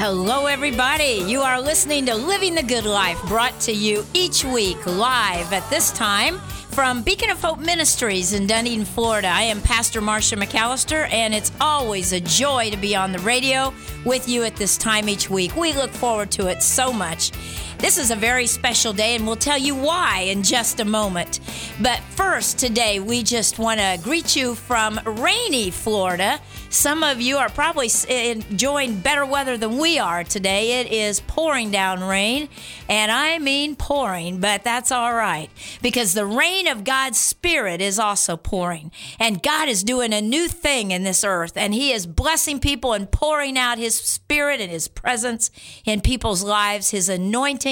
Hello, everybody. You are listening to Living the Good Life, brought to you each week live at this time from Beacon of Hope Ministries in Dunedin, Florida. I am Pastor Marcia McAllister, and it's always a joy to be on the radio with you at this time each week. We look forward to it so much. This is a very special day, and we'll tell you why in just a moment. But first, today, we just want to greet you from rainy Florida. Some of you are probably enjoying better weather than we are today. It is pouring down rain, and I mean pouring, but that's all right, because the rain of God's Spirit is also pouring, and God is doing a new thing in this earth, and He is blessing people and pouring out His Spirit and His presence in people's lives, His anointing,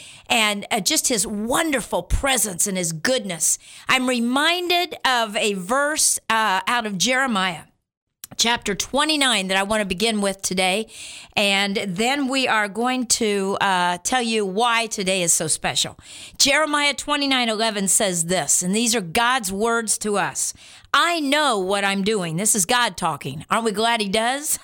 and just His wonderful presence and His goodness. I'm reminded of a verse out of Jeremiah, chapter 29, that I want to begin with today, and then we are going to tell you why today is so special. Jeremiah 29:11 says this, and these are God's words to us. I know what I'm doing. This is God talking. Aren't we glad He does?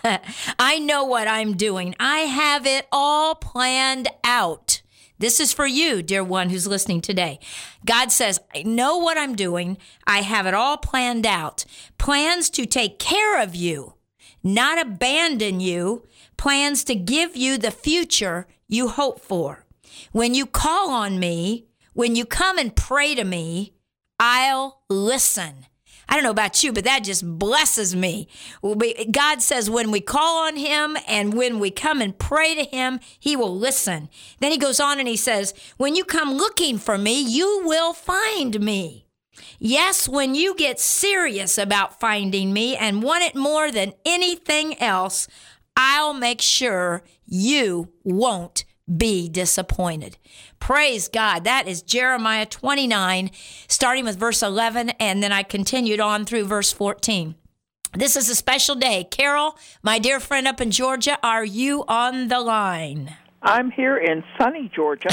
I know what I'm doing. I have it all planned out. This is for you, dear one who's listening today. God says, I know what I'm doing. I have it all planned out. Plans to take care of you, not abandon you. Plans to give you the future you hope for. When you call on me, when you come and pray to me, I'll listen. I don't know about you, but that just blesses me. God says when we call on Him and when we come and pray to Him, He will listen. Then He goes on and He says, when you come looking for me, you will find me. Yes, when you get serious about finding me and want it more than anything else, I'll make sure you won't be disappointed. Praise God. That is Jeremiah 29, starting with verse 11, and then I continued on through verse 14. This is a special day. Carol, my dear friend up in Georgia, are you on the line? I'm here in sunny Georgia.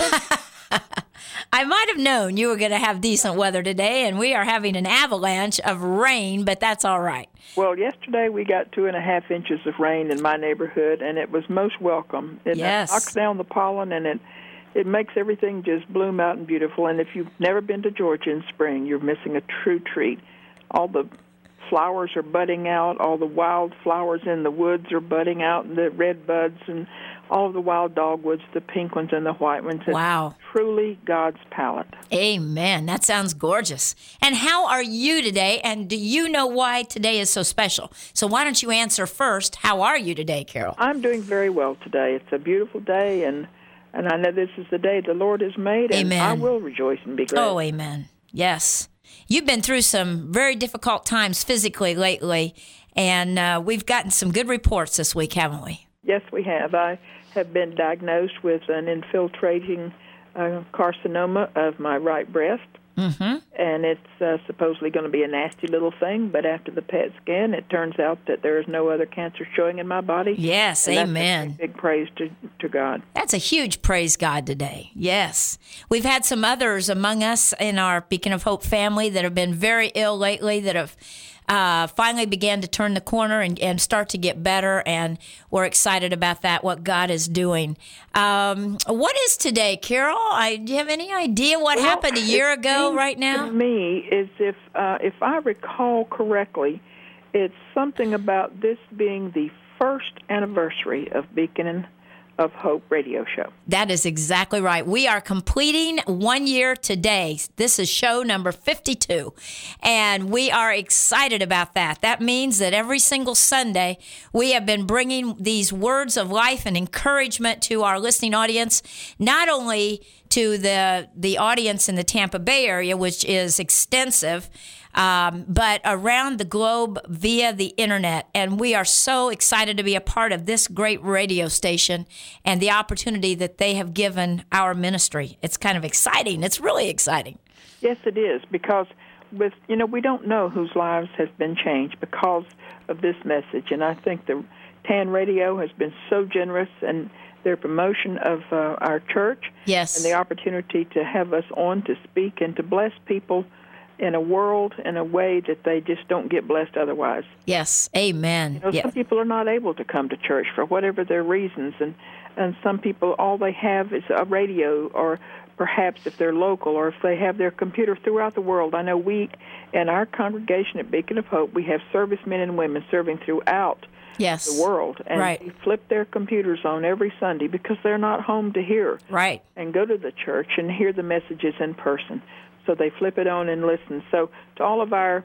I might have known you were going to have decent weather today, and we are having an avalanche of rain, but that's all right. Well, yesterday we got 2.5 inches of rain in my neighborhood, and it was most welcome. It knocks down the pollen, and it makes everything just bloom out and beautiful. And if you've never been to Georgia in spring, you're missing a true treat. All the flowers are budding out. All the wild flowers in the woods are budding out, and the red buds, and all of the wild dogwoods, the pink ones and the white ones. Wow. It's truly God's palette. Amen. That sounds gorgeous. And how are you today? And do you know why today is so special? So why don't you answer first, how are you today, Carol? I'm doing very well today. It's a beautiful day, and I know this is the day the Lord has made, and amen. I will rejoice and be glad. Oh, amen. Yes. You've been through some very difficult times physically lately, and we've gotten some good reports this week, haven't we? Yes, we have. I have been diagnosed with an infiltrating carcinoma of my right breast, and it's supposedly going to be a nasty little thing, but after the PET scan, it turns out that there is no other cancer showing in my body. Yes, and amen. That's a big praise to God. That's a huge praise God today, yes. We've had some others among us in our Beacon of Hope family that have been very ill lately, that have finally began to turn the corner and start to get better, and we're excited about that, what God is doing. What is today, Carol? Do you have any idea what happened a year ago right now? To me, is if I recall correctly, it's something about this being the first anniversary of Beacon of Hope radio show. That is exactly right. We are completing 1 year today. This is show number 52, and we are excited about that. That means that every single Sunday, we have been bringing these words of life and encouragement to our listening audience, not only to the audience in the Tampa Bay area, which is extensive, but around the globe via the internet. And we are so excited to be a part of this great radio station and the opportunity that they have given our ministry. It's kind of exciting. It's really exciting. Yes, it is, because we don't know whose lives have been changed because of this message. And I think the TAN Radio has been so generous, and their promotion of our church, yes, and the opportunity to have us on to speak and to bless people in a world in a way that they just don't get blessed otherwise. Yes, amen. Some people are not able to come to church for whatever their reasons, and some people, all they have is a radio, or perhaps if they're local, or if they have their computer throughout the world. I know we, in our congregation at Beacon of Hope, we have servicemen and women serving throughout the world, and they flip their computers on every Sunday because they're not home to hear and go to the church and hear the messages in person. So they flip it on and listen. So to all of our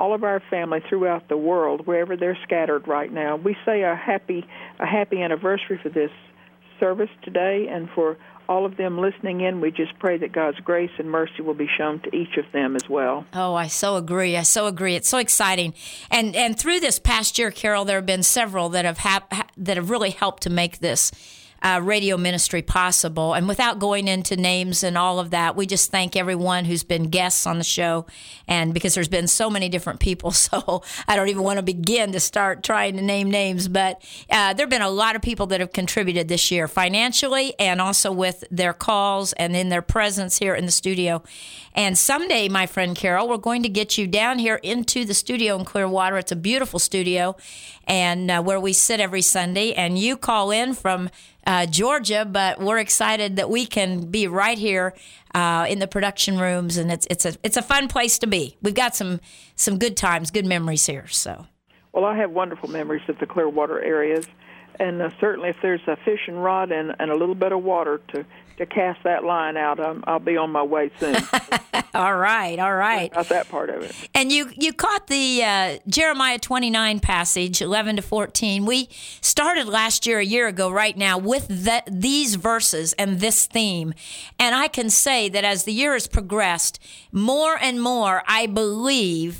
family throughout the world, wherever they're scattered right now, we say a happy anniversary for this service today, and for all of them listening in, we just pray that God's grace and mercy will be shown to each of them as well. Oh, I so agree. It's so exciting. And through this past year, Carol, there have been several that have really helped to make this radio ministry possible. And without going into names and all of that, we just thank everyone who's been guests on the show. And because there's been so many different people, so I don't even want to begin to start trying to name names. But there have been a lot of people that have contributed this year financially, and also with their calls and in their presence here in the studio. And someday, my friend Carol, we're going to get you down here into the studio in Clearwater. It's a beautiful studio, and where we sit every Sunday. And you call in from Georgia, but we're excited that we can be right here in the production rooms, and it's a fun place to be. We've got some good times, good memories here. So, well, I have wonderful memories of the Clearwater areas, and certainly if there's a fishing rod and a little bit of water to cast that line out, I'll be on my way soon. All right. Got that part of it. And you caught the Jeremiah 29 passage, 11 to 14. We started a year ago right now, with these verses and this theme. And I can say that as the year has progressed, more and more, I believe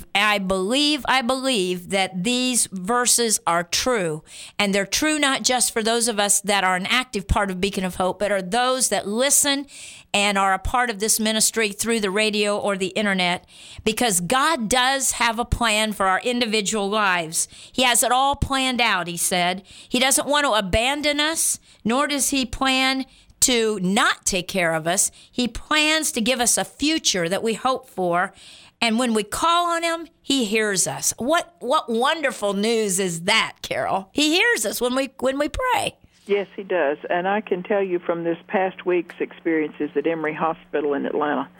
that these verses are true. And they're true not just for those of us that are an active part of Beacon of Hope, but are those that listen and are a part of this ministry through the radio or the internet, because God does have a plan for our individual lives. He has it all planned out, he said. He doesn't want to abandon us, nor does he plan to not take care of us. He plans to give us a future that we hope for. And when we call on him, he hears us. What wonderful news is that, Carol? He hears us when we pray. Yes, he does. And I can tell you from this past week's experiences at Emory Hospital in Atlanta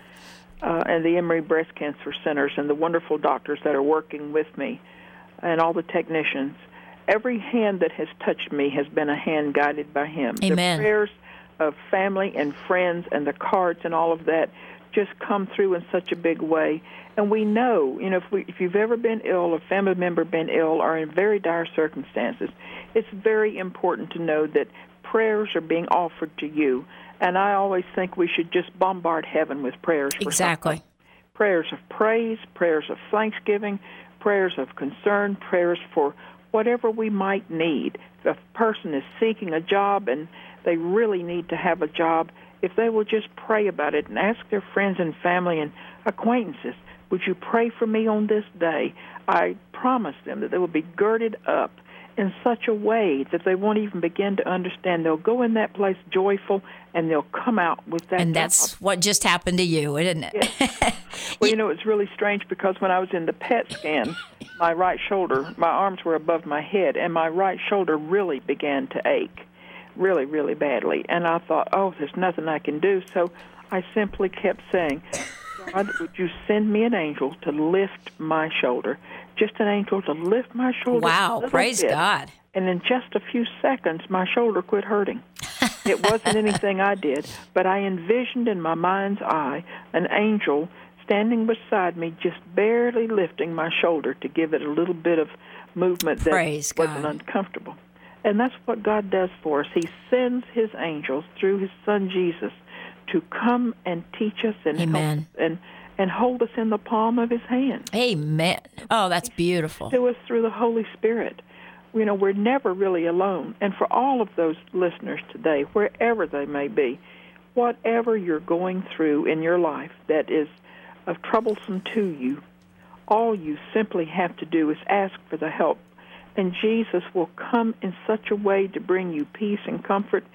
and the Emory Breast Cancer Centers and the wonderful doctors that are working with me and all the technicians, every hand that has touched me has been a hand guided by him. Amen. The prayers of family and friends and the cards and all of that just come through in such a big way. And we know, if you've ever been ill, a family member been ill, or in very dire circumstances, it's very important to know that prayers are being offered to you. And I always think we should just bombard heaven with prayers. Exactly. Prayers of praise, prayers of thanksgiving, prayers of concern, prayers for whatever we might need. If a person is seeking a job and they really need to have a job, if they will just pray about it and ask their friends and family and acquaintances, would you pray for me on this day? I promise them that they will be girded up in such a way that they won't even begin to understand. They'll go in that place joyful, and they'll come out with that. And that's what just happened to you, isn't it? Yes. Well, it's really strange because when I was in the PET scan, my right shoulder, my arms were above my head, and my right shoulder really began to ache, really, really badly. And I thought, there's nothing I can do. So I simply kept saying, God, would you send me an angel to lift my shoulder? Just an angel to lift my shoulder. Wow, praise God. And in just a few seconds, my shoulder quit hurting. It wasn't anything I did, but I envisioned in my mind's eye an angel standing beside me, just barely lifting my shoulder to give it a little bit of movement that wasn't uncomfortable. And that's what God does for us. He sends his angels through his son Jesus to come and teach us and Amen. Help and hold us in the palm of his hand. Amen. Oh, that's beautiful. To us through the Holy Spirit. We're never really alone. And for all of those listeners today, wherever they may be, whatever you're going through in your life that is troublesome to you, all you simply have to do is ask for the help. And Jesus will come in such a way to bring you peace and comfort.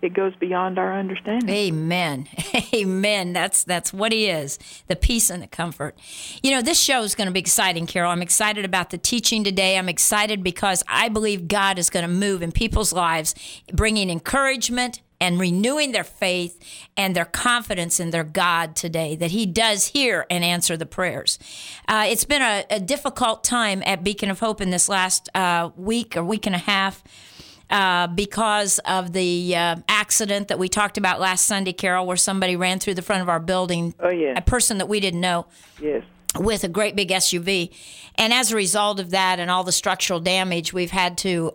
it goes beyond our understanding. Amen. Amen. That's what he is, the peace and the comfort. This show is going to be exciting, Carol. I'm excited about the teaching today. I'm excited because I believe God is going to move in people's lives, bringing encouragement and renewing their faith and their confidence in their God today, that he does hear and answer the prayers. It's been a difficult time at Beacon of Hope in this last week or week and a half because of the accident that we talked about last Sunday, Carol, where somebody ran through the front of our building. Oh, yeah. A person that we didn't know. Yes. With a great big SUV. And as a result of that and all the structural damage, we've had to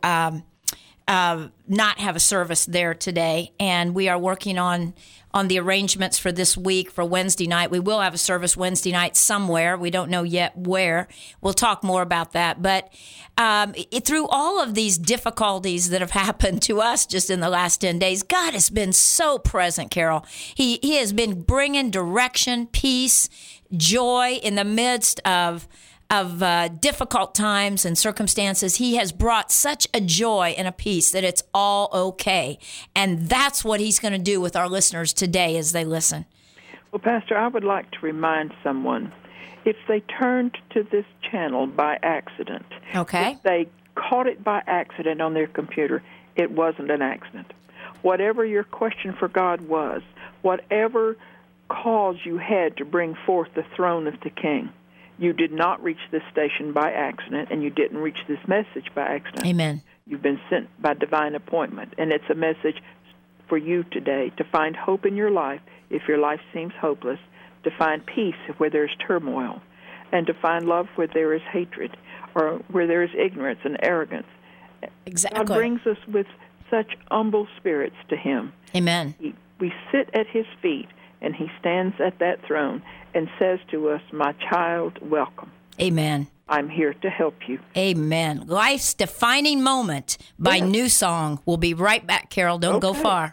not have a service there today, and we are working on the arrangements for this week for Wednesday night. We will have a service Wednesday night somewhere. We don't know yet where. We'll talk more about that. But through all of these difficulties that have happened to us just in the last 10 days, God has been so present, Carol. He has been bringing direction, peace, joy in the midst of difficult times and circumstances. He has brought such a joy and a peace that it's all okay. And that's what he's going to do with our listeners today as they listen. Well, Pastor, I would like to remind someone, if they turned to this channel by accident, okay, if they caught it by accident on their computer, it wasn't an accident. Whatever your question for God was, whatever cause you had to bring forth the throne of the King, you did not reach this station by accident, and you didn't reach this message by accident. Amen. You've been sent by divine appointment, and it's a message for you today to find hope in your life if your life seems hopeless, to find peace where there's turmoil, and to find love where there is hatred or where there is ignorance and arrogance. Exactly. God brings us with such humble spirits to him. Amen. We sit at his feet, and he stands at that throne and says to us, "My child, welcome." Amen. I'm here to help you. Amen. Life's Defining Moment by New Song. We'll be right back, Carol. Don't go far.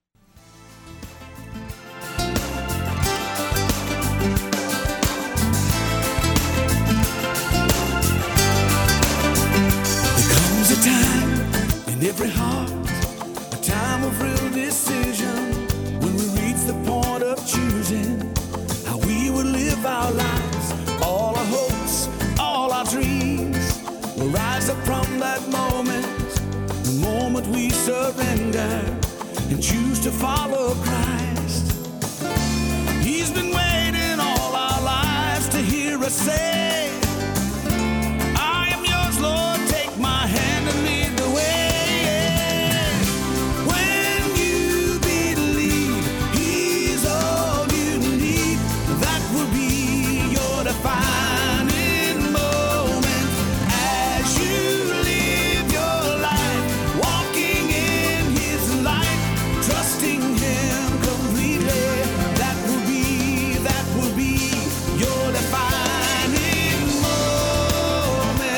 There comes a time in every heart, a time of real decision, when we reach the point of choosing how we will live our lives. All our hopes, all our dreams will rise up from that moment, the moment we surrender and choose to follow Christ. He's been waiting all our lives to hear us say, "I am yours, Lord, take my hand and lead the way." Defining moment as you live your life, walking in his light, trusting him completely. That will be your defining moment.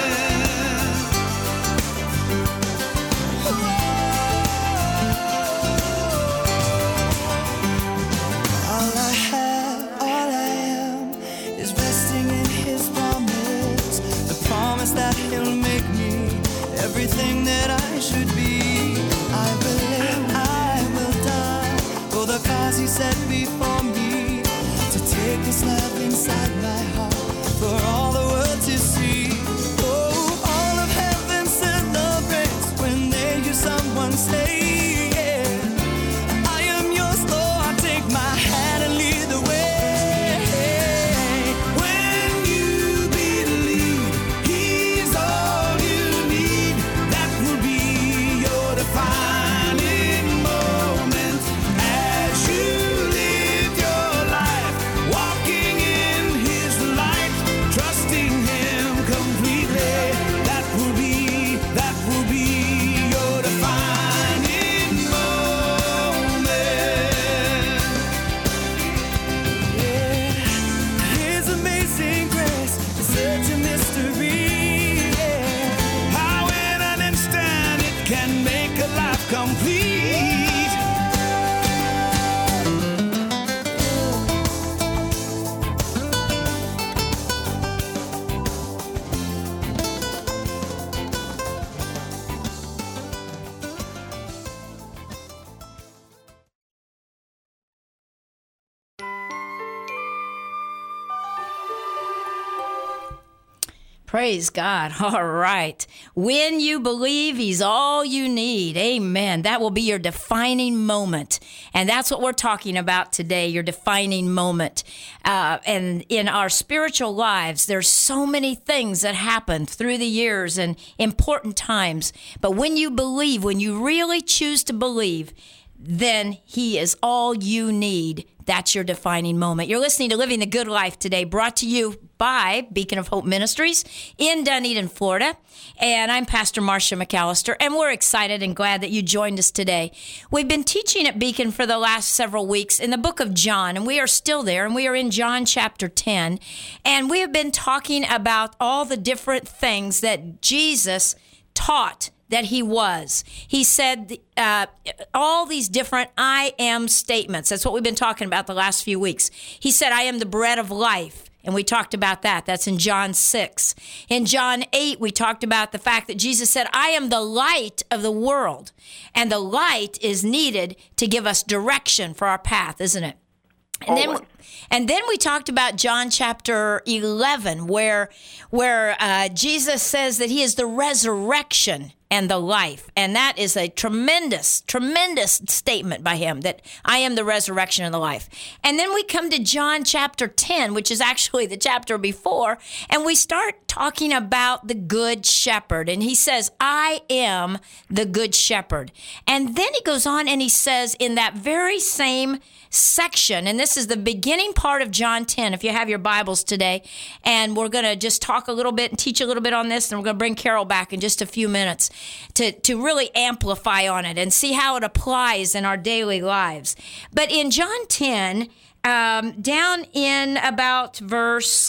All I have, all I am, is resting in his promise, the promise that he'll make me everything that I should be. I believe I will die for the cause he set before me, to take this love inside my heart for all the world to see. Oh, all of heaven celebrates when they hear someone say, "I am yours, Lord, take my hand and lead the way." Defining moment as you live your life, walking in his light, trusting him completely. That will be your defining moment. Yeah. His amazing grace is such a mystery. Yeah. How in an instant it can make a life complete. Praise God. All right. When you believe he's all you need. Amen. That will be your defining moment. And that's what we're talking about today, your defining moment. And in our spiritual lives, there's so many things that happen through the years and important times. But when you believe, when you really choose to believe, then he is all you need. That's your defining moment. You're listening to Living the Good Life today, brought to you by Beacon of Hope Ministries in Dunedin, Florida. And I'm Pastor Marcia McAllister, and we're excited and glad that you joined us today. We've been teaching at Beacon for the last several weeks in the book of John, and we are still there, and we are in John chapter 10. And we have been talking about all the different things that Jesus taught that he was. He said all these different I am statements. That's what we've been talking about the last few weeks. He said, I am the bread of life. And we talked about that. That's in John 6. In John 8, we talked about the fact that Jesus said, I am the light of the world. And the light is needed to give us direction for our path, isn't it? And then we talked about John chapter 11, where Jesus says that he is the resurrection and the life. And that is a tremendous, tremendous statement by him, that I am the resurrection and the life. And then we come to John chapter 10, which is actually the chapter before, and we start talking about the good shepherd. And he says, I am the good shepherd. And then he goes on and he says in that very same section, and this is the beginning part of John 10, if you have your Bibles today, and we're going to just talk a little bit and teach a little bit on this, and we're going to bring Carol back in just a few minutes to really amplify on it and see how it applies in our daily lives. But in John 10, down in about verse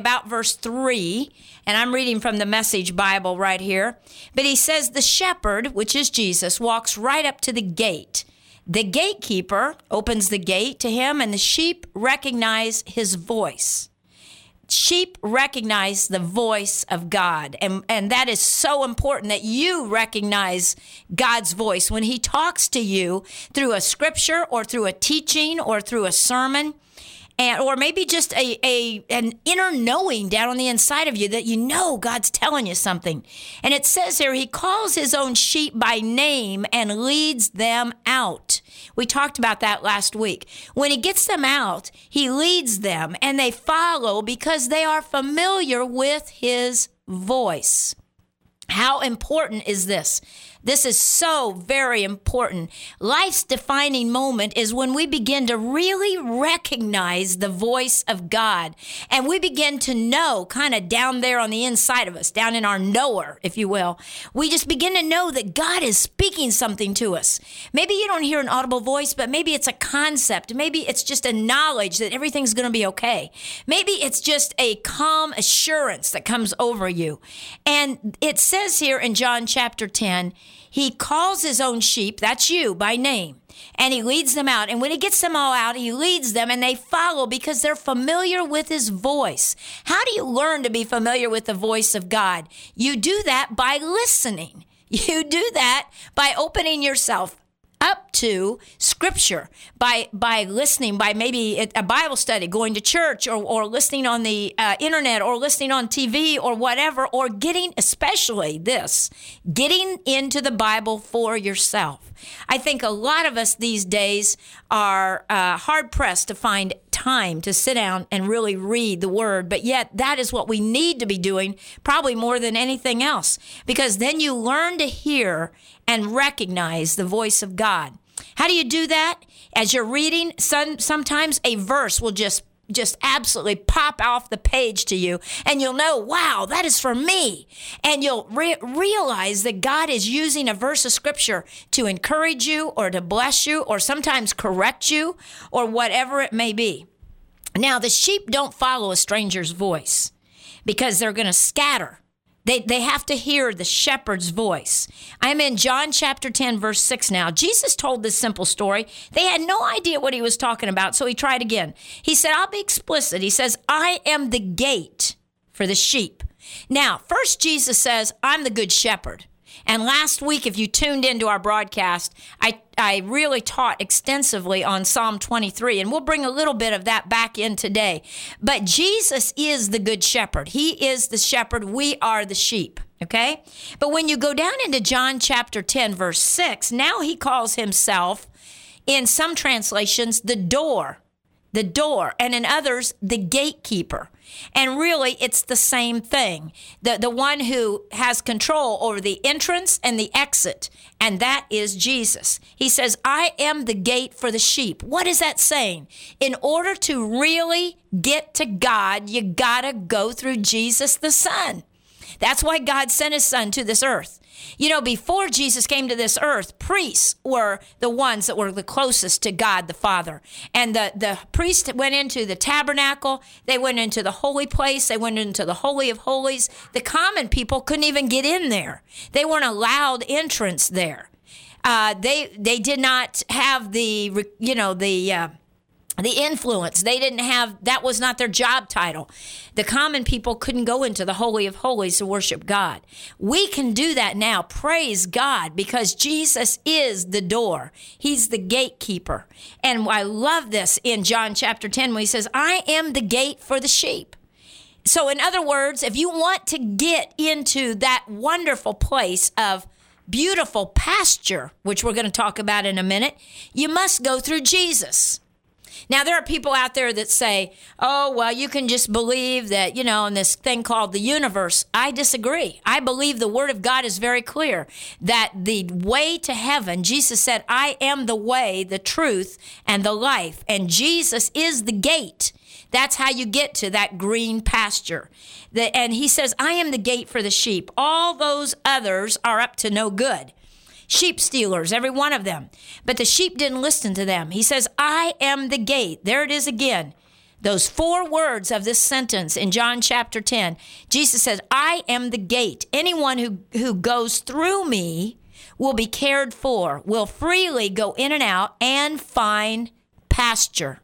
3, and I'm reading from the Message Bible right here, but he says, the shepherd, which is Jesus, walks right up to the gate. The gatekeeper opens the gate to him, and the sheep recognize his voice. Sheep recognize the voice of God. And that is so important, that you recognize God's voice when he talks to you through a scripture or through a teaching or through a sermon. Or maybe just an inner knowing down on the inside of you that you know God's telling you something. And it says here, he calls his own sheep by name and leads them out. We talked about that last week. When he gets them out, he leads them, and they follow because they are familiar with his voice. How important is this? This is so very important. Life's defining moment is when we begin to really recognize the voice of God, and we begin to know, kind of down there on the inside of us, down in our knower, if you will. We just begin to know that God is speaking something to us. Maybe you don't hear an audible voice, but maybe it's a concept. Maybe it's just a knowledge that everything's going to be okay. Maybe it's just a calm assurance that comes over you. And it says here in John chapter 10, he calls his own sheep, that's you, by name, and he leads them out. And when he gets them all out, he leads them, and they follow because they're familiar with his voice. How do you learn to be familiar with the voice of God? You do that by listening. You do that by opening yourself up to Scripture, by listening, by maybe a Bible study, going to church, or listening on the internet, or listening on TV, or whatever, or getting into the Bible for yourself. I think a lot of us these days are hard-pressed to find time to sit down and really read the Word, but yet that is what we need to be doing probably more than anything else, because then you learn to hear and recognize the voice of God. How do you do that? As you're reading, sometimes a verse will just absolutely pop off the page to you, and you'll know, wow, that is for me. And you'll realize that God is using a verse of Scripture to encourage you, or to bless you, or sometimes correct you, or whatever it may be. Now, the sheep don't follow a stranger's voice because they're going to scatter. They have to hear the shepherd's voice. I'm in John chapter 10, verse 6 now. Jesus told this simple story. They had no idea what he was talking about, so he tried again. He said, I'll be explicit. He says, I am the gate for the sheep. Now, first Jesus says, I'm the good shepherd. And last week, if you tuned into our broadcast, I really taught extensively on Psalm 23, and we'll bring a little bit of that back in today. But Jesus is the good shepherd. He is the shepherd. We are the sheep, okay? But when you go down into John chapter 10, verse 6, now he calls himself, in some translations, the door, and in others, the gatekeeper. And really, it's the same thing. The one who has control over the entrance and the exit, and that is Jesus. He says, I am the gate for the sheep. What is that saying? In order to really get to God, you gotta go through Jesus the Son. That's why God sent his Son to this earth. You know, before Jesus came to this earth, priests were the ones that were the closest to God the Father. And the priest went into the tabernacle. They went into the holy place. They went into the Holy of Holies. The common people couldn't even get in there. They weren't allowed entrance there. They did not have the influence. They didn't have, that was not their job title. The common people couldn't go into the Holy of Holies to worship God. We can do that now. Praise God, because Jesus is the door. He's the gatekeeper. And I love this in John chapter 10 when he says, I am the gate for the sheep. So in other words, if you want to get into that wonderful place of beautiful pasture, which we're going to talk about in a minute, you must go through Jesus. Now, there are people out there that say, oh, well, you can just believe that, in this thing called the universe. I disagree. I believe the Word of God is very clear that the way to heaven, Jesus said, I am the way, the truth, and the life. And Jesus is the gate. That's how you get to that green pasture. And he says, I am the gate for the sheep. All those others are up to no good. Sheep stealers, every one of them. But the sheep didn't listen to them. He says, I am the gate. There it is again. Those 4 words of this sentence in John chapter 10. Jesus says, I am the gate. Anyone who goes through me will be cared for, will freely go in and out and find pasture.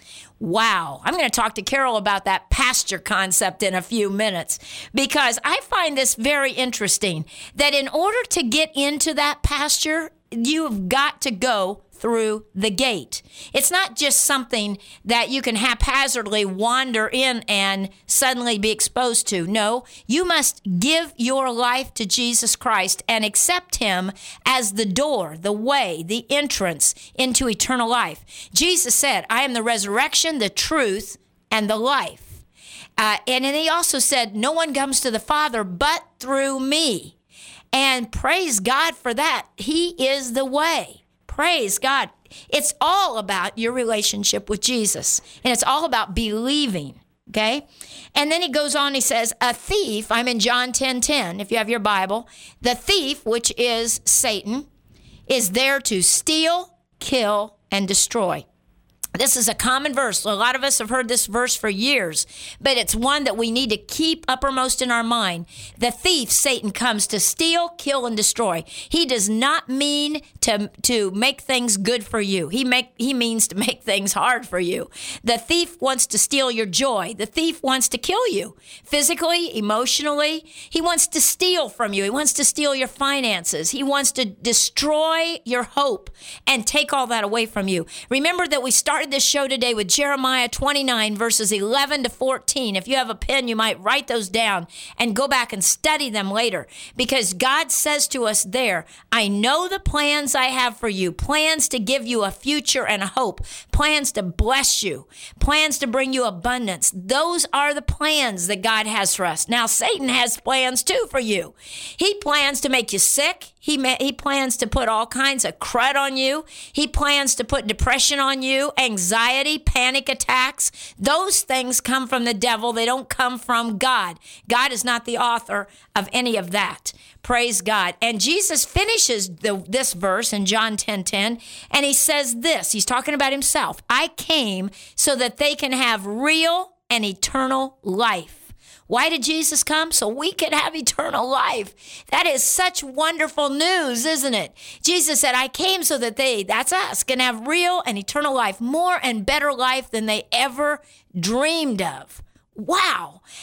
Wow. I'm going to talk to Carol about that pasture concept in a few minutes, because I find this very interesting, that in order to get into that pasture, you've got to go through the gate. It's not just something that you can haphazardly wander in and suddenly be exposed to. No, you must give your life to Jesus Christ and accept him as the door, the way, the entrance into eternal life. Jesus said, I am the resurrection, the truth, and the life. And then he also said, no one comes to the Father but through me. And praise God for that. He is the way. Praise God. It's all about your relationship with Jesus. And it's all about believing, okay? And then he goes on, he says, a thief, I'm in John 10:10, if you have your Bible, the thief, which is Satan, is there to steal, kill, and destroy. This is a common verse. A lot of us have heard this verse for years, but it's one that we need to keep uppermost in our mind. The thief, Satan, comes to steal, kill, and destroy. He does not mean to make things good for you. He means to make things hard for you. The thief wants to steal your joy. The thief wants to kill you physically, emotionally. He wants to steal from you. He wants to steal your finances. He wants to destroy your hope and take all that away from you. Remember that we started this show today with Jeremiah 29, verses 11 to 14. If you have a pen, you might write those down and go back and study them later, because God says to us there, I know the plans I have for you, plans to give you a future and a hope, plans to bless you, plans to bring you abundance. Those are the plans that God has for us. Now, Satan has plans too for you. He plans to make you sick. He plans to put all kinds of crud on you. He plans to put depression on you, anxiety, panic attacks. Those things come from the devil. They don't come from God. God is not the author of any of that. Praise God. And Jesus finishes this verse in John 10:10, and he says this. He's talking about himself. I came so that they can have real and eternal life. Why did Jesus come? So we could have eternal life. That is such wonderful news, isn't it? Jesus said, I came so that that's us, can have real and eternal life, more and better life than they ever dreamed of. Wow. How would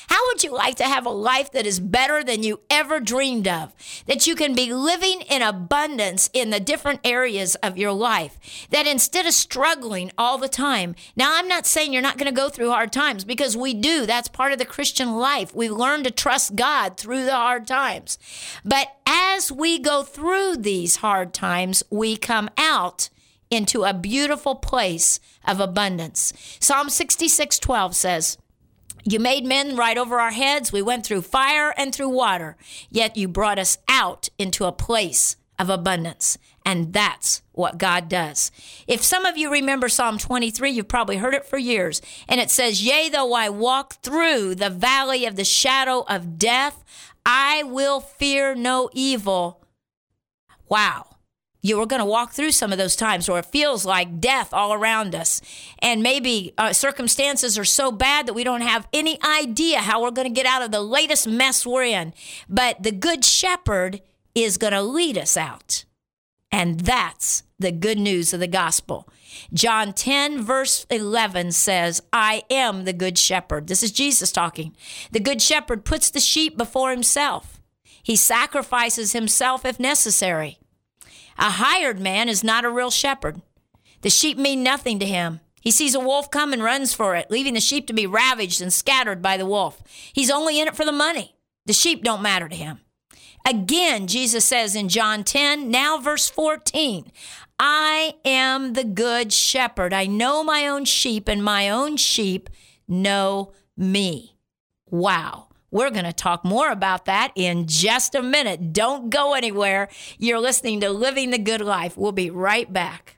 Wouldn't you like to have a life that is better than you ever dreamed of? That you can be living in abundance in the different areas of your life. That instead of struggling all the time. Now, I'm not saying you're not going to go through hard times, because we do. That's part of the Christian life. We learn to trust God through the hard times. But as we go through these hard times, we come out into a beautiful place of abundance. Psalm 66:12 says, you made men right over our heads. We went through fire and through water, yet you brought us out into a place of abundance. And that's what God does. If some of you remember Psalm 23, you've probably heard it for years. And it says, yea, though I walk through the valley of the shadow of death, I will fear no evil. Wow. You are going to walk through some of those times where it feels like death all around us. And maybe circumstances are so bad that we don't have any idea how we're going to get out of the latest mess we're in. But the Good Shepherd is going to lead us out. And that's the good news of the gospel. John 10, verse 11 says, I am the Good Shepherd. This is Jesus talking. The Good Shepherd puts the sheep before himself. He sacrifices himself if necessary. A hired man is not a real shepherd. The sheep mean nothing to him. He sees a wolf come and runs for it, leaving the sheep to be ravaged and scattered by the wolf. He's only in it for the money. The sheep don't matter to him. Again, Jesus says in John 10, now verse 14, I am the good shepherd. I know my own sheep, and my own sheep know me. Wow. We're going to talk more about that in just a minute. Don't go anywhere. You're listening to Living the Good Life. We'll be right back.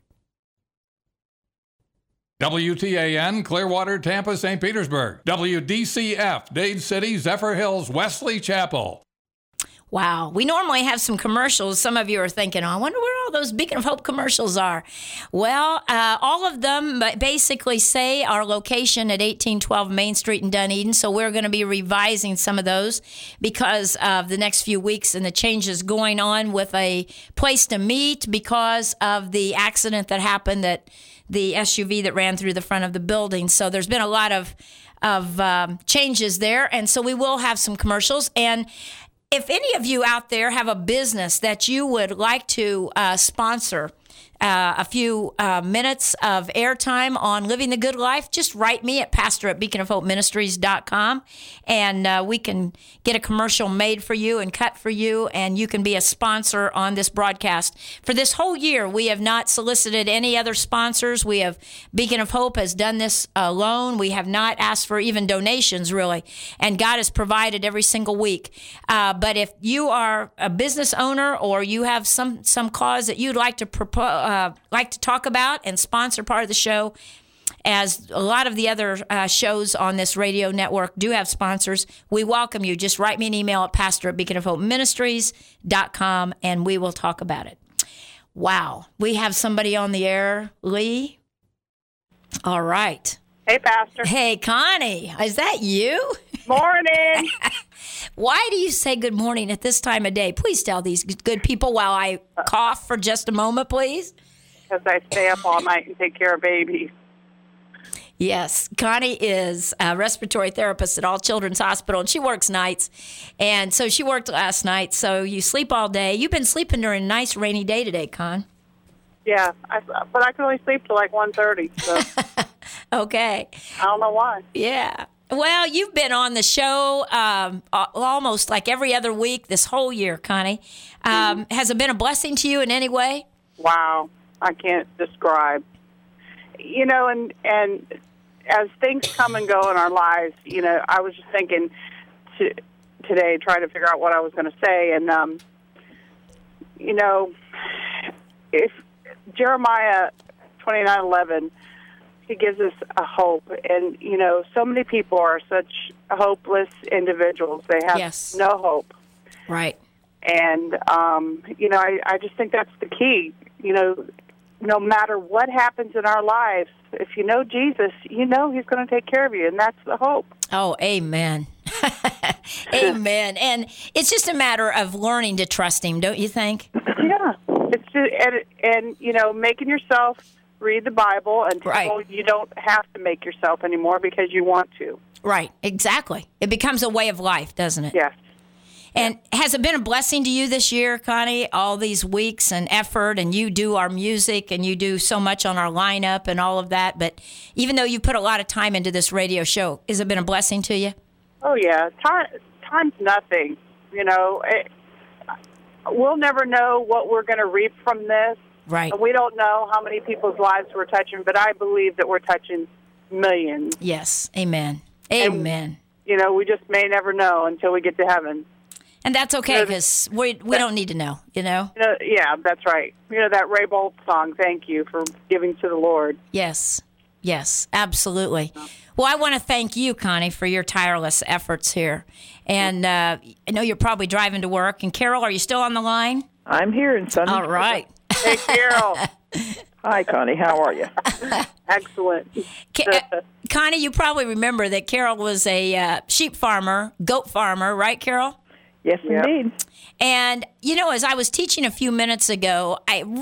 WTAN, Clearwater, Tampa, St. Petersburg. WDCF, Dade City, Zephyr Hills, Wesley Chapel. Wow. We normally have some commercials. Some of you are thinking, I wonder where all those Beacon of Hope commercials are. Well, all of them basically say our location at 1812 Main Street in Dunedin. So we're going to be revising some of those because of the next few weeks and the changes going on with a place to meet because of the accident that happened, that the SUV that ran through the front of the building. So there's been a lot of changes there. And so we will have some commercials. And if any of you out there have a business that you would like to sponsor a few minutes of airtime on Living the Good Life, just write me at pastor@beaconofhopeministries.com, and we can get a commercial made for you and cut for you, and you can be a sponsor on this broadcast. For this whole year, we have not solicited any other sponsors. Beacon of Hope has done this alone. We have not asked for even donations, really, and God has provided every single week. But if you are a business owner or you have some cause that you'd like to talk about and sponsor part of the show, as a lot of the other shows on this radio network do have sponsors, we welcome you. Just write me an email at pastor@beaconofhopeministries.com, and we will talk about it. Wow. We have somebody on the air, Lee. All right. Hey, Pastor. Hey, Connie. Is that you? Morning. Why do you say good morning at this time of day? Please tell these good people while I cough for just a moment, please. Because I stay up all night and take care of babies. Yes, Connie is a respiratory therapist at All Children's Hospital, and she works nights. And so she worked last night, so you sleep all day. You've been sleeping during a nice rainy day today, Con. Yeah, but I can only sleep till like 1:30. So. Okay. I don't know why. Yeah. Well, you've been on the show almost like every other week this whole year, Connie. Has it been a blessing to you in any way? Wow. I can't describe. You know, and as things come and go in our lives, you know, I was just thinking today, trying to figure out what I was going to say. And, you know, if Jeremiah 29:11, he gives us a hope. And, you know, so many people are such hopeless individuals. They have no hope. Right. And, you know, I just think that's the key. You know, no matter what happens in our lives, if you know Jesus, you know he's going to take care of you, and that's the hope. Oh, amen. Amen. And it's just a matter of learning to trust him, don't you think? Yeah. It's just, and you know, making yourself read the Bible and tell you don't have to make yourself anymore because you want to. Right, exactly. It becomes a way of life, doesn't it? Yes. And has it been a blessing to you this year, Connie, all these weeks and effort, and you do our music and you do so much on our lineup and all of that, but even though you put a lot of time into this radio show, has it been a blessing to you? Oh, yeah. Time's nothing. You know, we'll never know what we're going to reap from this. Right. And we don't know how many people's lives we're touching, but I believe that we're touching millions. Yes. Amen. Amen. And, you know, we just may never know until we get to heaven. And that's okay, because we don't need to know, you know? Yeah, that's right. You know, that Ray Boltz song, Thank You for Giving to the Lord. Yes, absolutely. Well, I want to thank you, Connie, for your tireless efforts here. And I know you're probably driving to work. And Carol, are you still on the line? I'm here in Sunday. All right. Hey, Carol. Hi, Connie. How are you? Excellent. Connie, you probably remember that Carol was a sheep farmer, goat farmer, right, Carol? Yes, indeed. And, you know, as I was teaching a few minutes ago,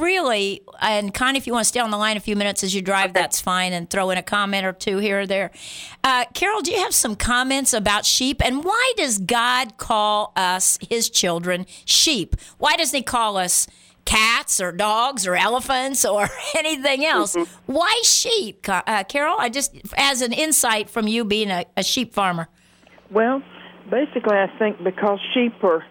and Connie, if you want to stay on the line a few minutes as you drive, that's fine, and throw in a comment or two here or there. Carol, do you have some comments about sheep? And why does God call us, his children, sheep? Why doesn't he call us cats or dogs or elephants or anything else? Why sheep, Carol? As an insight from you being a sheep farmer. Well, basically, I think because sheep are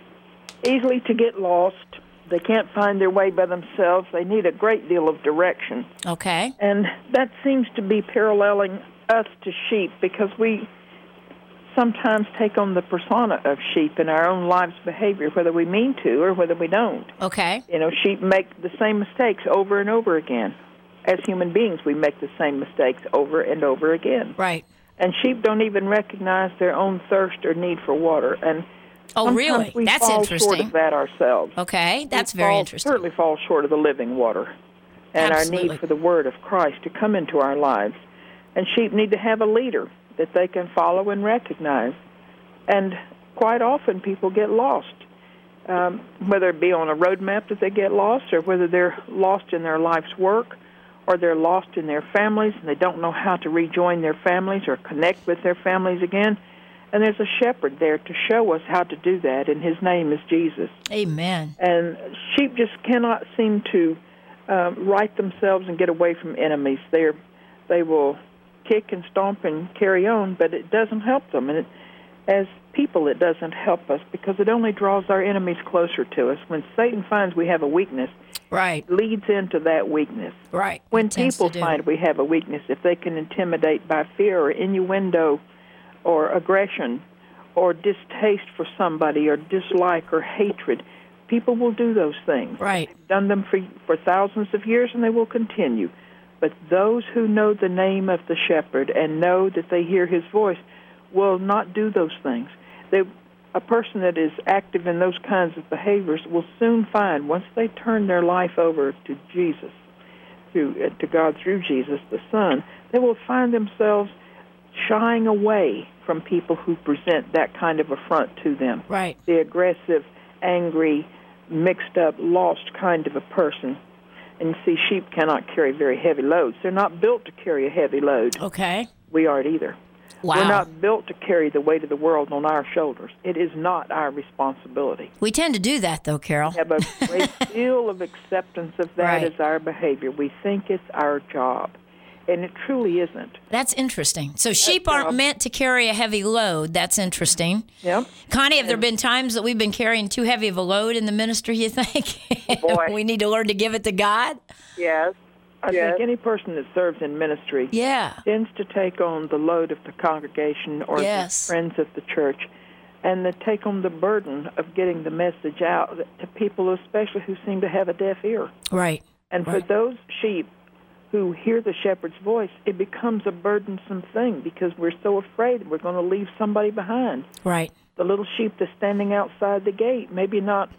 easily to get lost, they can't find their way by themselves, they need a great deal of direction. Okay. And that seems to be paralleling us to sheep, because we sometimes take on the persona of sheep in our own lives' behavior, whether we mean to or whether we don't. Okay. You know, sheep make the same mistakes over and over again. As human beings, we make the same mistakes over and over again. Right. And sheep don't even recognize their own thirst or need for water. And really? We That's fall interesting. short of that ourselves. Okay, that's very interesting. Certainly fall short of the living water and Absolutely. our need for the Word of Christ to come into our lives. And sheep need to have a leader that they can follow and recognize. And quite often people get lost, whether it be on a road map that they get lost, or whether they're lost in their life's work, or they're lost in their families and they don't know how to rejoin their families or connect with their families again. And there's a shepherd there to show us how to do that, and his name is Jesus. Amen. And sheep just cannot seem to right themselves and get away from enemies. They will kick and stomp and carry on, but it doesn't help them. And as people, it doesn't help us, because it only draws our enemies closer to us. When Satan finds we have a weakness, right, it leads into that weakness. Right. When people find we have a weakness, if they can intimidate by fear or innuendo or aggression or distaste for somebody or dislike or hatred, people will do those things. Right. They've done them for thousands of years, and they will continue. But those who know the name of the shepherd and know that they hear his voice will not do those things. A person that is active in those kinds of behaviors will soon find, once they turn their life over to Jesus, to God through Jesus, the Son, they will find themselves shying away from people who present that kind of affront to them. Right. The aggressive, angry, mixed up, lost kind of a person. And you see, sheep cannot carry very heavy loads. They're not built to carry a heavy load. Okay. We aren't either. Wow. We're not built to carry the weight of the world on our shoulders. It is not our responsibility. We tend to do that, though, Carol. We have a great deal of acceptance of that as our behavior. We think it's our job, and it truly isn't. That's interesting. So sheep aren't meant to carry a heavy load. That's interesting. Yep. Connie, have there been times that we've been carrying too heavy of a load in the ministry, you think? Boy. We need to learn to give it to God? Yes. I think any person that serves in ministry tends to take on the load of the congregation or the friends of the church, and they take on the burden of getting the message out to people, especially who seem to have a deaf ear. Right. And for those sheep who hear the shepherd's voice, it becomes a burdensome thing, because we're so afraid we're going to leave somebody behind. Right. The little sheep that's standing outside the gate, maybe not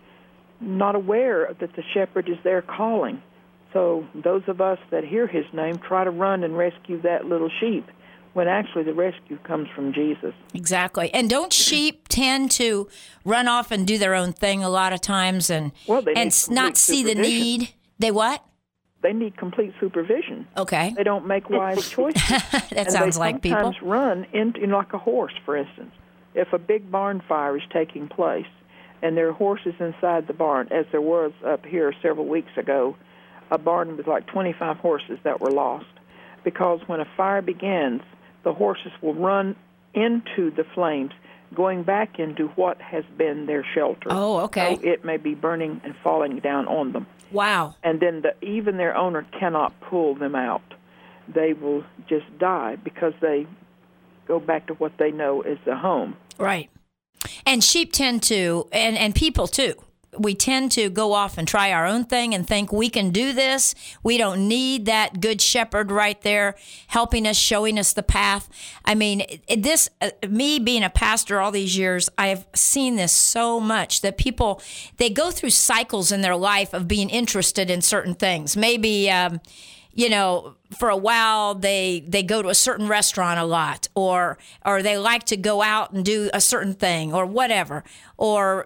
aware that the shepherd is there calling. So those of us that hear his name try to run and rescue that little sheep, when actually the rescue comes from Jesus. Exactly. And don't sheep tend to run off and do their own thing a lot of times and not see the need? They what? they need complete supervision. Okay. They don't make wise choices. That sounds like people. They sometimes run into, like a horse, for instance. If a big barn fire is taking place and there are horses inside the barn, as there was up here several weeks ago, a barn with like 25 horses that were lost. Because when a fire begins, the horses will run into the flames, going back into what has been their shelter. Oh, okay. So it may be burning and falling down on them. Wow. And then even their owner cannot pull them out. They will just die because they go back to what they know is the home. Right. And sheep tend to, and people too, we tend to go off and try our own thing and think we can do this. We don't need that good shepherd right there helping us, showing us the path. I mean, me being a pastor all these years, I've seen this so much that people, they go through cycles in their life of being interested in certain things. Maybe, for a while they go to a certain restaurant a lot, or they like to go out and do a certain thing or whatever, or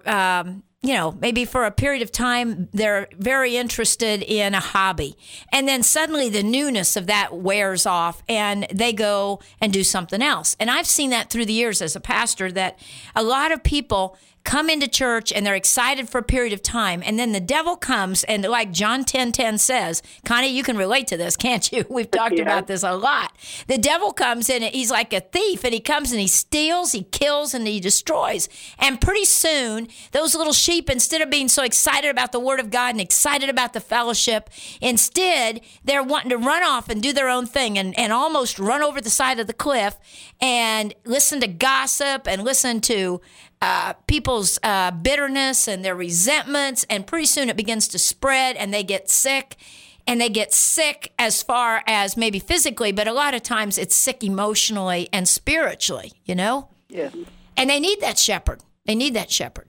maybe for a period of time, they're very interested in a hobby. And then suddenly the newness of that wears off and they go and do something else. And I've seen that through the years as a pastor, that a lot of people come into church and they're excited for a period of time, and then the devil comes, and like John 10:10 says, Connie, you can relate to this, can't you? We've talked about this a lot. The devil comes in and he's like a thief, and he comes and he steals, he kills, and he destroys. And pretty soon, those little sheep, instead of being so excited about the Word of God and excited about the fellowship, instead, they're wanting to run off and do their own thing and almost run over the side of the cliff and listen to gossip and listen to people's bitterness and their resentments, and pretty soon it begins to spread, and they get sick. And they get sick as far as maybe physically, but a lot of times it's sick emotionally and spiritually, Yes. And they need that shepherd. They need that shepherd.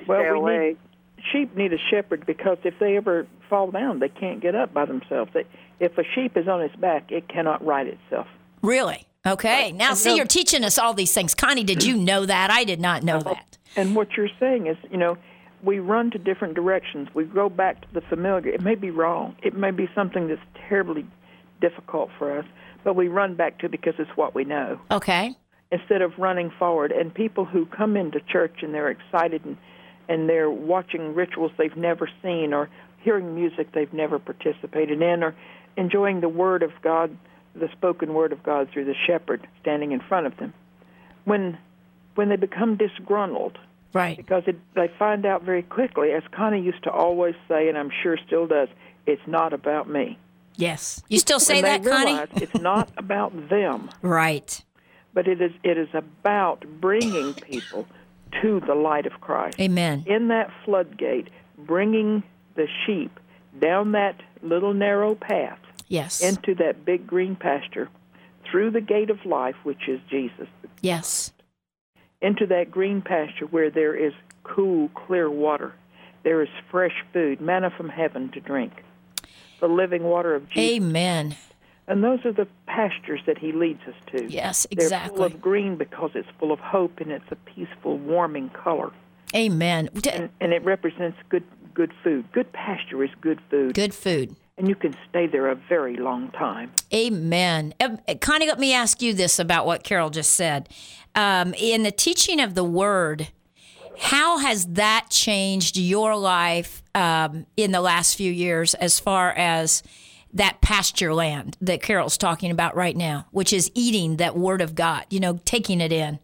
Sheep need a shepherd, because if they ever fall down, they can't get up by themselves. If a sheep is on its back, it cannot right itself. Really? Okay. Now, see, you're teaching us all these things. Connie, did you know that? I did not know that. And what you're saying is, we run to different directions. We go back to the familiar. It may be wrong. It may be something that's terribly difficult for us, but we run back to it because it's what we know. Okay. Instead of running forward. And people who come into church and they're excited and they're watching rituals they've never seen, or hearing music they've never participated in, or enjoying the Word of God, the spoken Word of God through the shepherd standing in front of them. When they become disgruntled, right? Because they find out very quickly, as Connie used to always say, and I'm sure still does, it's not about me. Yes. You still say that, Connie? It's not about them. Right. But it is about bringing people to the light of Christ. Amen. In that floodgate, bringing the sheep down that little narrow path. Yes. Into that big green pasture, through the gate of life, which is Jesus. Yes. Into that green pasture where there is cool, clear water. There is fresh food, manna from heaven to drink. The living water of Jesus. Amen. And those are the pastures that he leads us to. Yes, exactly. They're full of green because it's full of hope, and it's a peaceful, warming color. Amen. And it represents good food. Good pasture is good food. Good food. And you can stay there a very long time. Amen. Connie, let me ask you this about what Carol just said. In the teaching of the Word, how has that changed your life in the last few years as far as that pasture land that Carol's talking about right now, which is eating that Word of God, taking it in?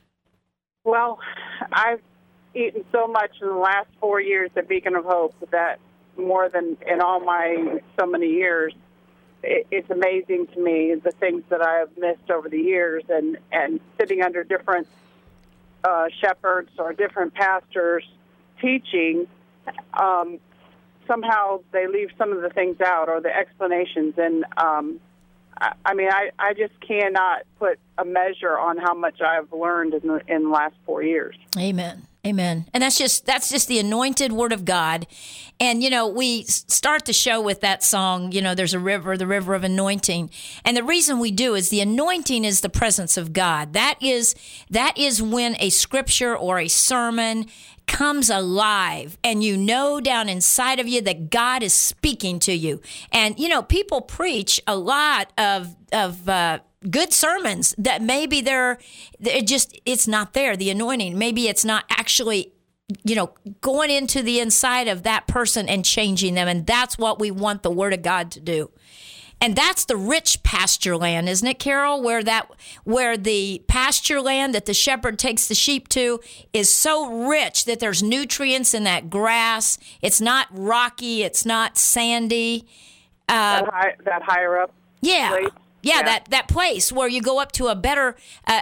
Well, I've eaten so much in the last 4 years at Beacon of Hope that more than in all my so many years, it's amazing to me the things that I have missed over the years, and sitting under different shepherds or different pastors teaching, somehow they leave some of the things out or the explanations. And I just cannot put a measure on how much I've learned in the last 4 years. Amen. Amen. And that's just the anointed word of God. And, we start the show with that song, there's a river, the river of anointing. And the reason we do is the anointing is the presence of God. That is when a scripture or a sermon comes alive and down inside of you that God is speaking to you. And, people preach a lot of good sermons that maybe it's not there, the anointing. Maybe it's not actually, going into the inside of that person and changing them. And that's what we want the Word of God to do. And that's the rich pasture land, isn't it, Carol? Where the pasture land that the shepherd takes the sheep to is so rich that there's nutrients in that grass. It's not rocky. It's not sandy. That higher up place. Yeah, that place where you go up to a better,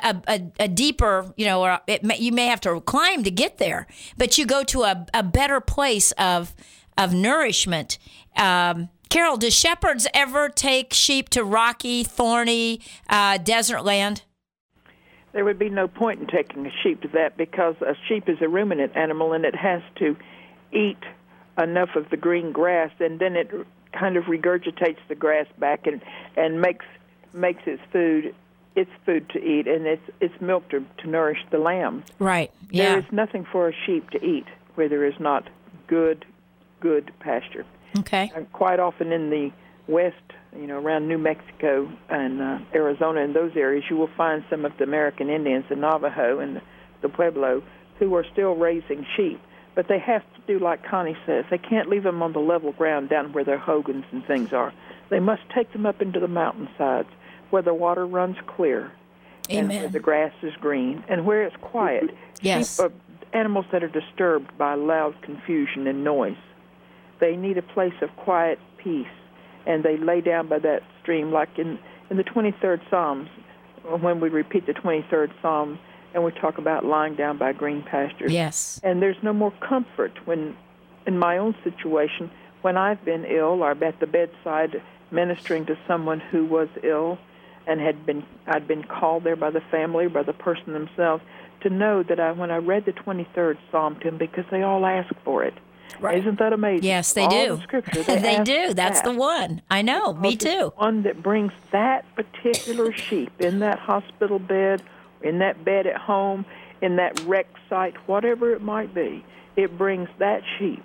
a deeper, or you may have to climb to get there, but you go to a better place of nourishment. Carol, do shepherds ever take sheep to rocky, thorny, desert land? There would be no point in taking a sheep to that because a sheep is a ruminant animal and it has to eat enough of the green grass, and then it kind of regurgitates the grass back and makes its food to eat, and its milk to nourish the lamb. Right. Yeah. There is nothing for a sheep to eat where there is not good pasture. Okay. And quite often in the west, around New Mexico and Arizona, in those areas, you will find some of the American Indians, the Navajo and the Pueblo, who are still raising sheep. But they have to do like Connie says. They can't leave them on the level ground down where their hogans and things are. They must take them up into the mountainsides where the water runs clear. Amen. And where the grass is green and where it's quiet. Yes. Sheep are animals that are disturbed by loud confusion and noise. They need a place of quiet peace, and they lay down by that stream, like in the 23rd Psalms, when we repeat the 23rd Psalm, and we talk about lying down by green pastures. Yes. And there's no more comfort when, in my own situation, when I've been ill or at the bedside ministering to someone who was ill, and I'd been called there by the family, by the person themselves, to know that when I read the 23rd Psalm to them, because they all ask for it. Right. Isn't that amazing? Yes, they all do. The scripture, they do. That's the one. I know. Me too. One that brings that particular sheep in that hospital bed, in that bed at home, in that wreck site, whatever it might be, it brings that sheep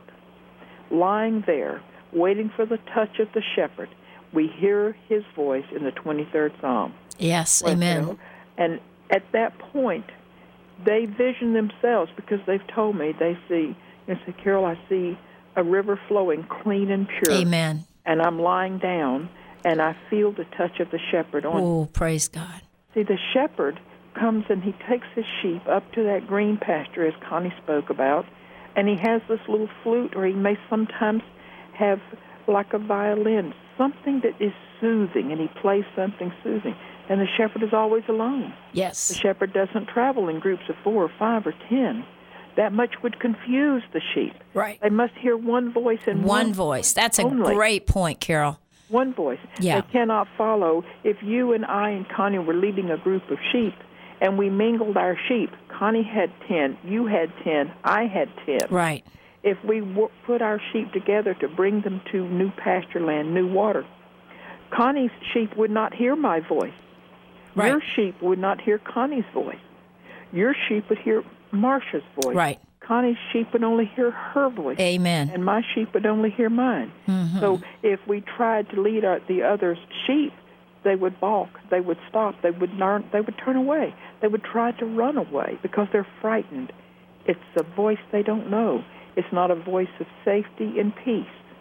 lying there, waiting for the touch of the shepherd. We hear his voice in the 23rd Psalm. Yes, amen. And at that point, they vision themselves because they've told me they see, say, Carol, I see a river flowing clean and pure. Amen. And I'm lying down, and I feel the touch of the shepherd on me. Oh, praise God. See, the shepherd comes and he takes his sheep up to that green pasture, as Connie spoke about, and he has this little flute, or he may sometimes have like a violin, something that is soothing, and he plays something soothing. And the shepherd is always alone. Yes. The shepherd doesn't travel in groups of 4 or 5 or 10. That much would confuse the sheep. Right. They must hear one voice and one voice. That's only. A great point, Carol. One voice. Yeah. They cannot follow. If you and I and Connie were leading a group of sheep and we mingled our sheep, Connie had 10, you had 10, I had 10. Right. If we put our sheep together to bring them to new pasture land, new water, Connie's sheep would not hear my voice. Right. Your sheep would not hear Connie's voice. Your sheep would hear Marcia's voice. Right. Connie's sheep would only hear her voice. Amen. And my sheep would only hear mine. Mm-hmm. So if we tried to lead the other's sheep, they would balk. They would stop. They would turn away. They would try to run away because they're frightened. It's a voice they don't know. It's not a voice of safety and peace.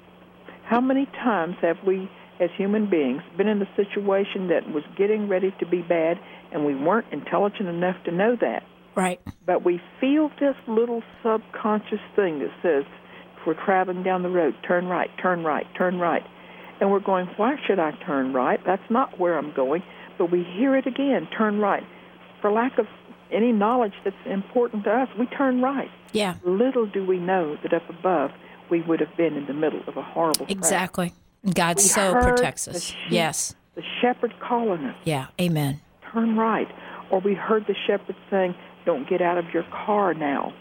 How many times have we, as human beings, been in a situation that was getting ready to be bad, and we weren't intelligent enough to know that? Right. But we feel this little subconscious thing that says, if we're traveling down the road, turn right, turn right, turn right. And we're going, why should I turn right? That's not where I'm going. But we hear it again, turn right. For lack of any knowledge that's important to us, we turn right. Yeah. Little do we know that up above we would have been in the middle of a horrible crash. Exactly. God so protects us. Yes. The shepherd calling us. Yeah. Amen. Turn right. Or we heard the shepherd saying, don't get out of your car now.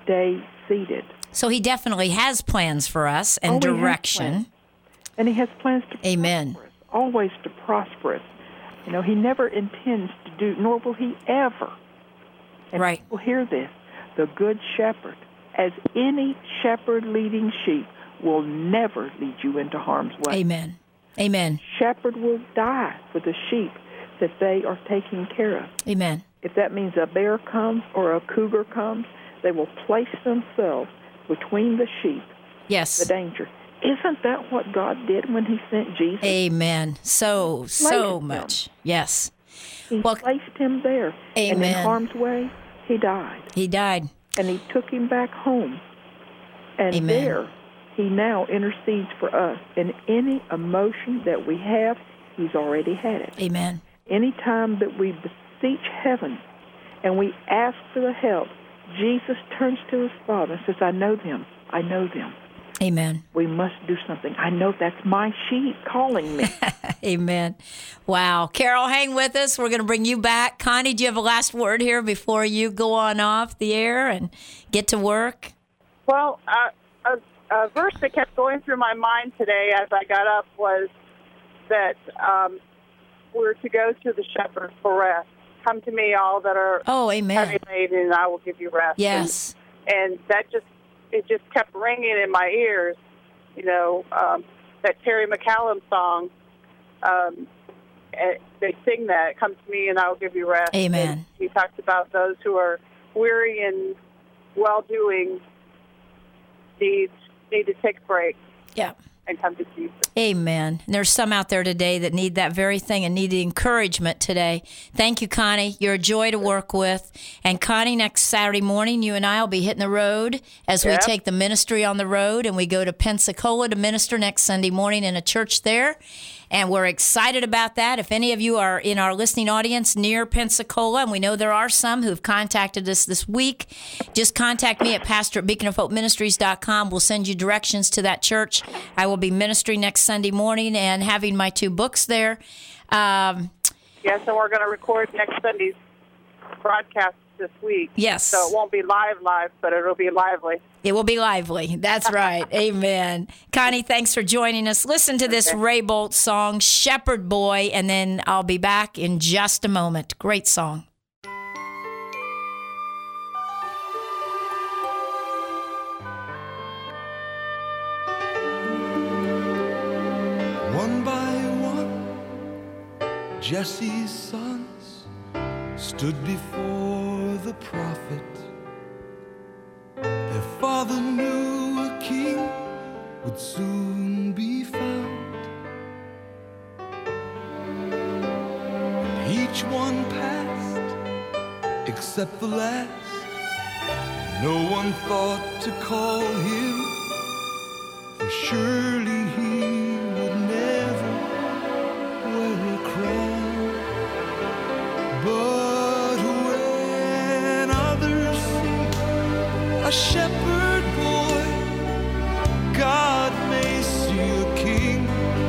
stay seated. So he definitely has plans for us and direction. And he has plans to Amen. prosper us, always to prosper us. You know, he never intends to do, nor will he ever. And right. people hear this. The good shepherd, as any shepherd leading sheep, will never lead you into harm's way. Amen. Amen. Shepherd will die for the sheep that they are taking care of. Amen. If that means a bear comes or a cougar comes, they will place themselves between the sheep, yes, the danger. Isn't that what God did when he sent Jesus? Amen. So much. Yes. He placed him there. Amen. And in harm's way, he died. He died. And he took him back home. And Amen. there, he now intercedes for us. In any emotion that we have, he's already had it. Amen. Any time that we beseech heaven and we ask for the help, Jesus turns to his Father and says, I know them. I know them. Amen. We must do something. I know that's my sheep calling me. Amen. Wow. Carol, hang with us. We're going to bring you back. Connie, do you have a last word here before you go on off the air and get to work? Well, a verse that kept going through my mind today as I got up was that we're to go to the shepherd for rest. Come to me, all that are heavy laden, and I will give you rest. Yes. And that just kept ringing in my ears. You know, that Terry McCallum song. They sing that. Come to me, and I will give you rest. Amen. And he talks about those who are weary and well-doing need to take a break. Yeah. And come to Jesus. Amen. And there's some out there today that need that very thing and need the encouragement today. Thank you, Connie. You're a joy to work with. And Connie, next Saturday morning, you and I will be hitting the road as we take the ministry on the road, and we go to Pensacola to minister next Sunday morning in a church there. And we're excited about that. If any of you are in our listening audience near Pensacola, and we know there are some who've contacted us this week, just contact me at pastor@beaconofhopeministries.com. We'll send you directions to that church. I will be ministering next Sunday morning and having my 2 books there. Yes, and we're going to record next Sunday's broadcast this week. Yes. So it won't be live, but it'll be lively. It will be lively. That's right. Amen. Connie, thanks for joining us. Listen to this Ray Boltz song, Shepherd Boy, and then I'll be back in just a moment. Great song. One by one, Jesse's sons stood before the prophet. Their father knew a king would soon be found. And each one passed except the last. No one thought to call him, for surely he would never wear a crown. But when others see a shepherd boy, God may see a king.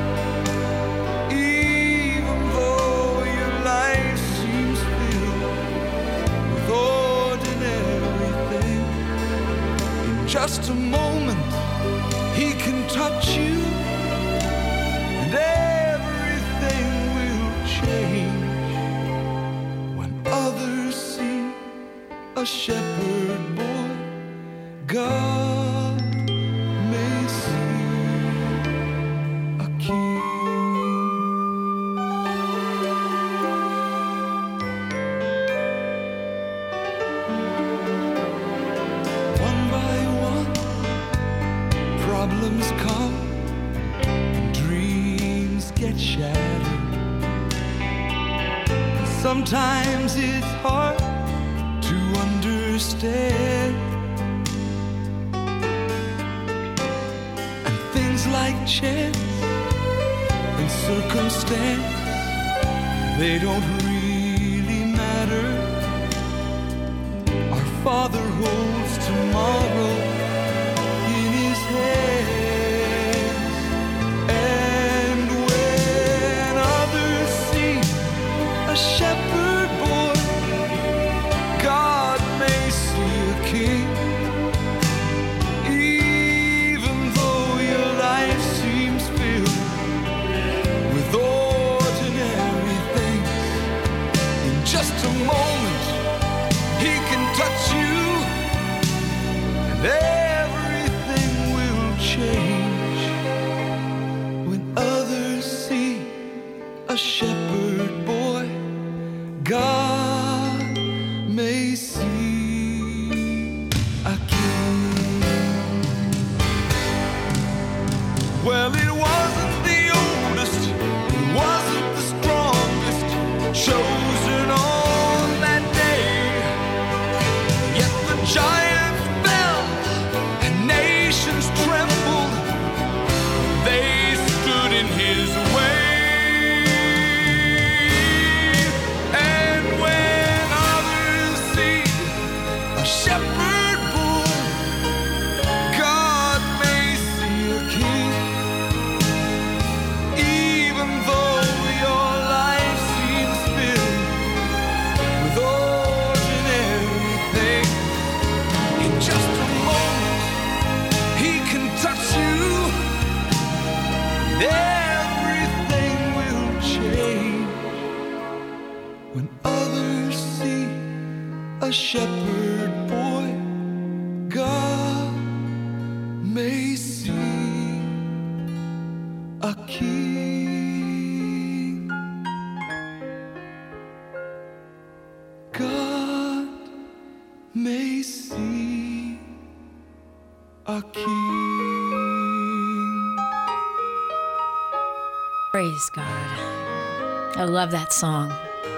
Even though your life seems filled with ordinary things, in just a moment he can touch you, and everything will change. When others see a shepherd boy, God may see a king. One by one, problems come and dreams get shattered. Sometimes it's hard to understand, and things like chance and circumstance, they don't really matter. Our Father holds tomorrow in his hands. And when others see a shepherd boy, God may see a king. King. God may see our King. Praise God. I love that song.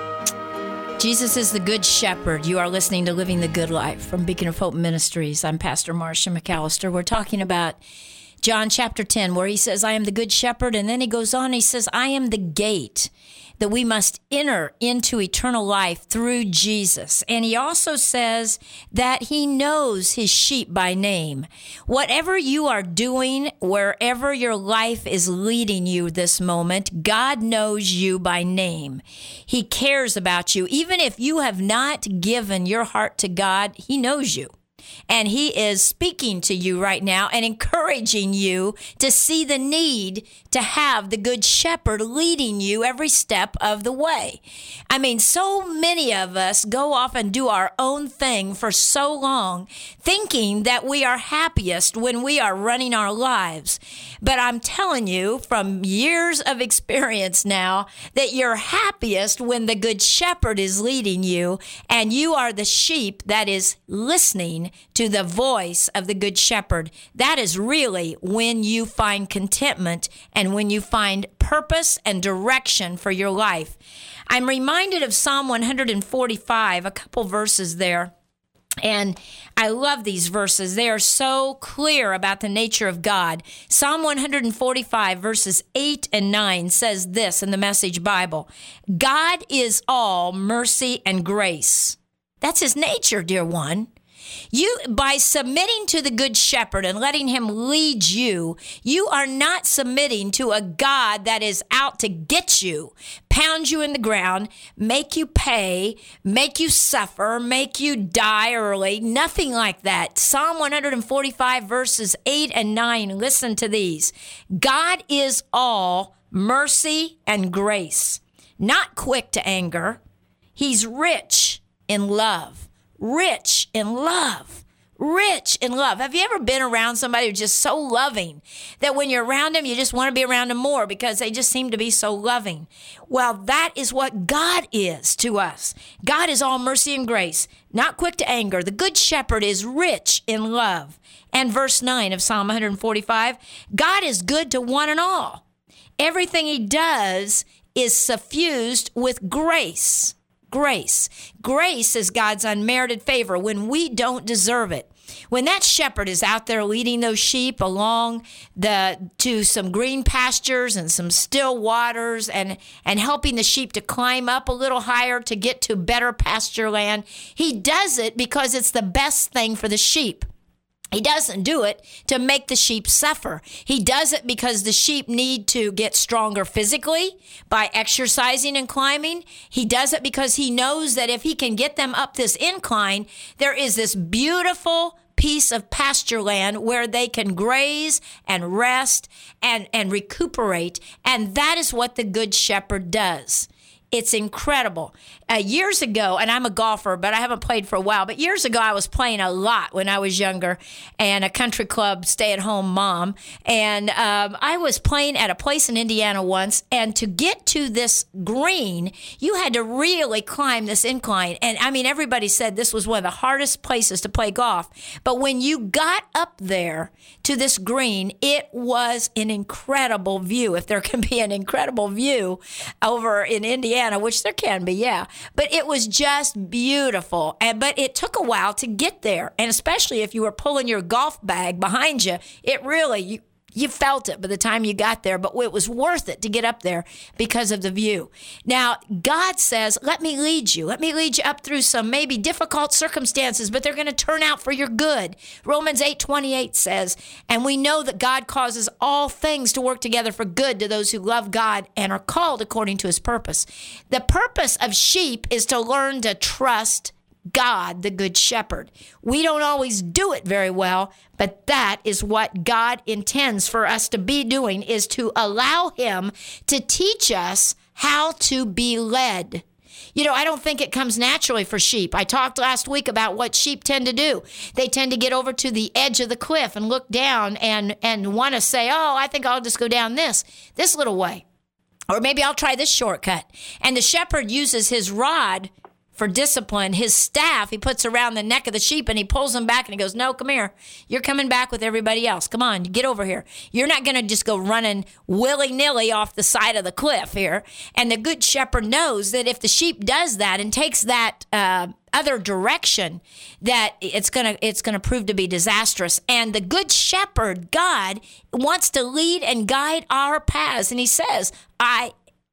Jesus is the Good Shepherd. You are listening to Living the Good Life from Beacon of Hope Ministries. I'm Pastor Marcia McAllister. We're talking about John chapter 10, where he says, I am the Good Shepherd. And then he goes on, he says, I am the gate, that we must enter into eternal life through Jesus. And he also says that he knows his sheep by name. Whatever you are doing, wherever your life is leading you this moment, God knows you by name. He cares about you. Even if you have not given your heart to God, he knows you. And he is speaking to you right now and encouraging you to see the need to have the Good Shepherd leading you every step of the way. I mean, so many of us go off and do our own thing for so long, thinking that we are happiest when we are running our lives. But I'm telling you from years of experience now that you're happiest when the Good Shepherd is leading you and you are the sheep that is listening to the voice of the Good Shepherd. That is really when you find contentment and when you find purpose and direction for your life. I'm reminded of Psalm 145, a couple verses there. And I love these verses. They are so clear about the nature of God. Psalm 145, verses 8 and 9 says this in the Message Bible. God is all mercy and grace. That's his nature, dear one. You, by submitting to the Good Shepherd and letting him lead you, you are not submitting to a God that is out to get you, pound you in the ground, make you pay, make you suffer, make you die early. Nothing like that. Psalm 145 verses 8 and 9, listen to these. God is all mercy and grace, not quick to anger. He's rich in love. Rich in love. Rich in love. Have you ever been around somebody who's just so loving that when you're around them, you just want to be around them more because they just seem to be so loving? Well, that is what God is to us. God is all mercy and grace, not quick to anger. The Good Shepherd is rich in love. And verse 9 of Psalm 145, God is good to one and all. Everything he does is suffused with grace. Grace. Grace is God's unmerited favor when we don't deserve it. When that shepherd is out there leading those sheep along to some green pastures and some still waters and helping the sheep to climb up a little higher to get to better pasture land, he does it because it's the best thing for the sheep. He doesn't do it to make the sheep suffer. He does it because the sheep need to get stronger physically by exercising and climbing. He does it because he knows that if he can get them up this incline, there is this beautiful piece of pasture land where they can graze and rest and recuperate. And that is what the Good Shepherd does. It's incredible. Years ago, and I'm a golfer, but I haven't played for a while, but years ago I was playing a lot when I was younger and a country club stay-at-home mom. And I was playing at a place in Indiana once, and to get to this green, you had to really climb this incline. And I mean, everybody said this was one of the hardest places to play golf. But when you got up there to this green, it was an incredible view. If there can be an incredible view over in Indiana, which there can be, yeah. But it was just beautiful. But it took a while to get there. And especially if you were pulling your golf bag behind you, it really, you felt it by the time you got there. But it was worth it to get up there because of the view. Now, God says, let me lead you. Let me lead you up through some maybe difficult circumstances, but they're going to turn out for your good. Romans 8:28 says, and we know that God causes all things to work together for good to those who love God and are called according to his purpose. The purpose of sheep is to learn to trust God, the Good Shepherd. We don't always do it very well, but that is what God intends for us to be doing, is to allow him to teach us how to be led. I don't think it comes naturally for sheep. I talked last week about what sheep tend to do. They tend to get over to the edge of the cliff and look down and want to say, oh, I think I'll just go down this little way. Or maybe I'll try this shortcut. And the shepherd uses his rod for discipline. His staff, he puts around the neck of the sheep and he pulls them back and he goes, no, come here. You're coming back with everybody else. Come on, get over here. You're not going to just go running willy-nilly off the side of the cliff here. And the good shepherd knows that if the sheep does that and takes that other direction, that it's gonna prove to be disastrous. And the good shepherd, God, wants to lead and guide our paths. And he says, I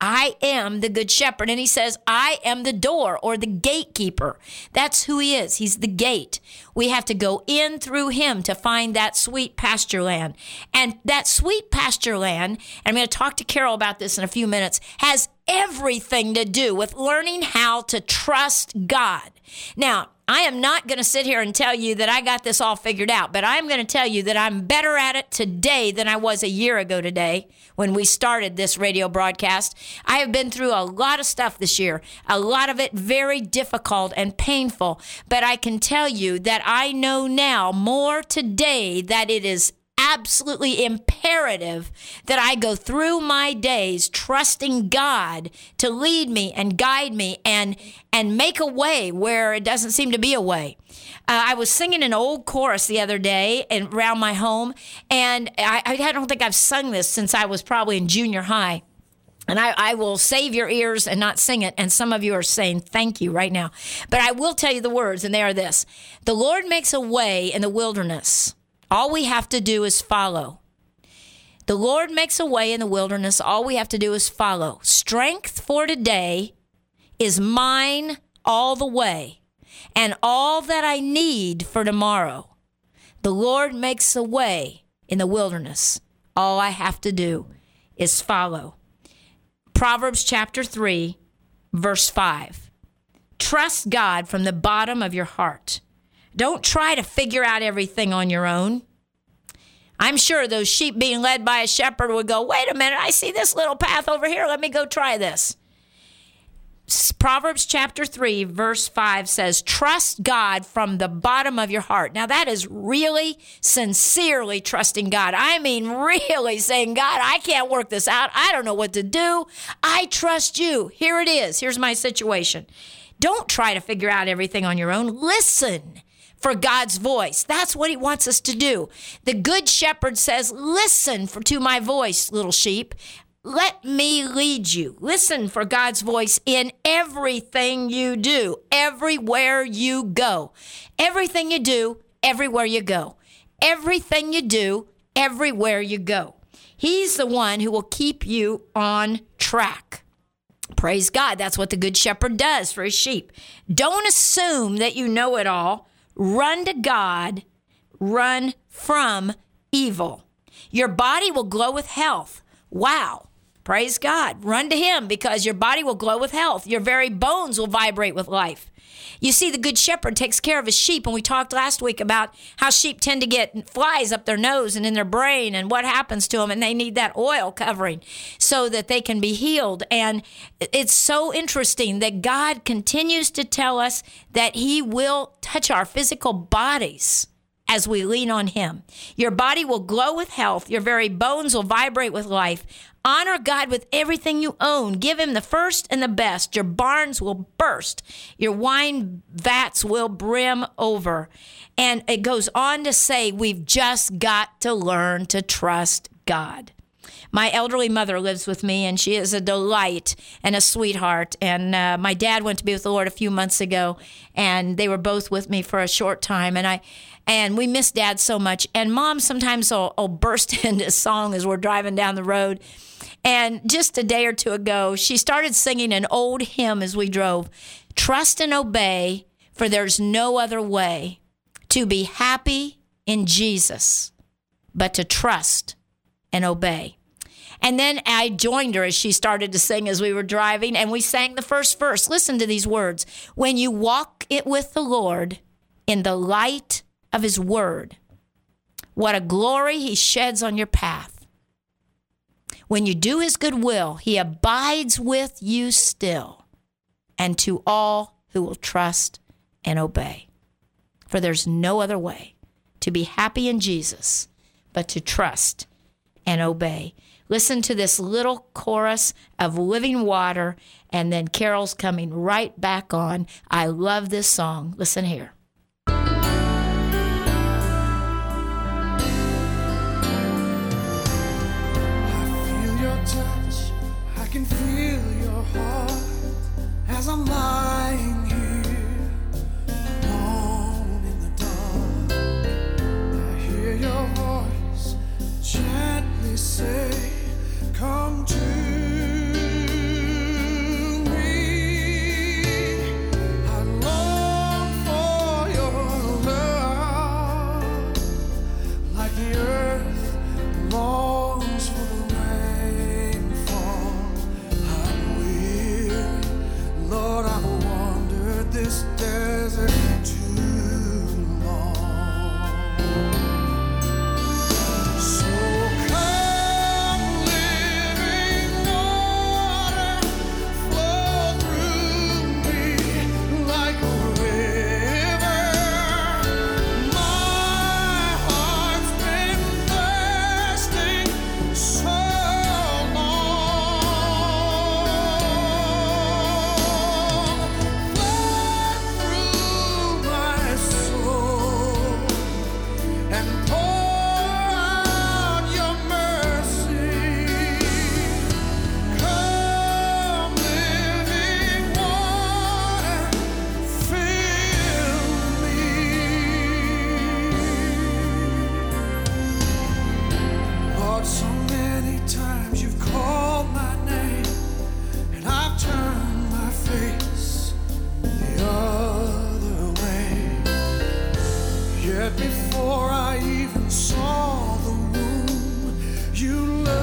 am the good shepherd. And he says, I am the door, or the gatekeeper. That's who he is. He's the gate. We have to go in through him to find that sweet pasture land. And that sweet pasture land, and I'm going to talk to Carol about this in a few minutes, has everything to do with learning how to trust God. Now, I am not going to sit here and tell you that I got this all figured out, but I'm going to tell you that I'm better at it today than I was a year ago today when we started this radio broadcast. I have been through a lot of stuff this year, a lot of it very difficult and painful, but I can tell you that I know now more today that it is absolutely imperative that I go through my days trusting God to lead me and guide me and make a way where it doesn't seem to be a way. I was singing an old chorus the other day around my home, and I don't think I've sung this since I was probably in junior high. And I will save your ears and not sing it. And some of you are saying thank you right now. But I will tell you the words, and they are this. The Lord makes a way in the wilderness. All we have to do is follow. The Lord makes a way in the wilderness. All we have to do is follow. Strength for today is mine all the way, and all that I need for tomorrow. The Lord makes a way in the wilderness. All I have to do is follow. Proverbs chapter 3, verse 5. Trust God from the bottom of your heart. Don't try to figure out everything on your own. I'm sure those sheep being led by a shepherd would go, wait a minute, I see this little path over here. Let me go try this. Proverbs chapter 3, verse 5 says, trust God from the bottom of your heart. Now that is really sincerely trusting God. I mean, really saying, God, I can't work this out. I don't know what to do. I trust you. Here it is. Here's my situation. Don't try to figure out everything on your own. Listen for God's voice. That's what he wants us to do. The good shepherd says, listen to my voice, little sheep. Let me lead you. Listen for God's voice in everything you do, everywhere you go. Everything you do, everywhere you go. Everything you do, everywhere you go. He's the one who will keep you on track. Praise God. That's what the good shepherd does for his sheep. Don't assume that you know it all. Run to God. Run from evil. Your body will glow with health. Wow. Praise God. Run to him because your body will glow with health. Your very bones will vibrate with life. You see, the good shepherd takes care of his sheep, and we talked last week about how sheep tend to get flies up their nose and in their brain and what happens to them, and they need that oil covering so that they can be healed. And it's so interesting that God continues to tell us that he will touch our physical bodies as we lean on him. Your body will glow with health. Your very bones will vibrate with life. Honor God with everything you own. Give him the first and the best. Your barns will burst. Your wine vats will brim over. And it goes on to say, we've just got to learn to trust God. My elderly mother lives with me, and she is a delight and a sweetheart. And my dad went to be with the Lord a few months ago, and they were both with me for a short time. And we miss Dad so much. And Mom sometimes will burst into song as we're driving down the road. And just a day or two ago, she started singing an old hymn as we drove. Trust and obey, for there's no other way to be happy in Jesus but to trust and obey. And then I joined her as she started to sing as we were driving, and we sang the first verse. Listen to these words. When you walk it with the Lord in the light of his word, what a glory he sheds on your path. When you do his good will, he abides with you still. and to all who will trust and obey. For there's no other way to be happy in Jesus but to trust and obey. Listen to this little chorus of Living Water, and then Carol's coming right back on. I love this song. Listen here. Touch, I can feel your heart as I'm lying here alone in the dark. I hear your voice gently say, come to me. I long for your love like the earth longs for the Lord, I've wandered this desert too long. So come, living water, flow through me like a river. My heart's been thirsting so before I even saw the womb, you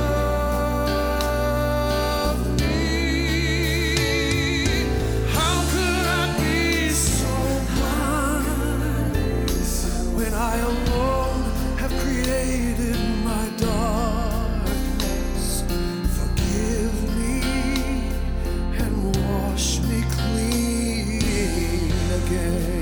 loved me. How could I be so blind when I alone have created my darkness? Forgive me and wash me clean again.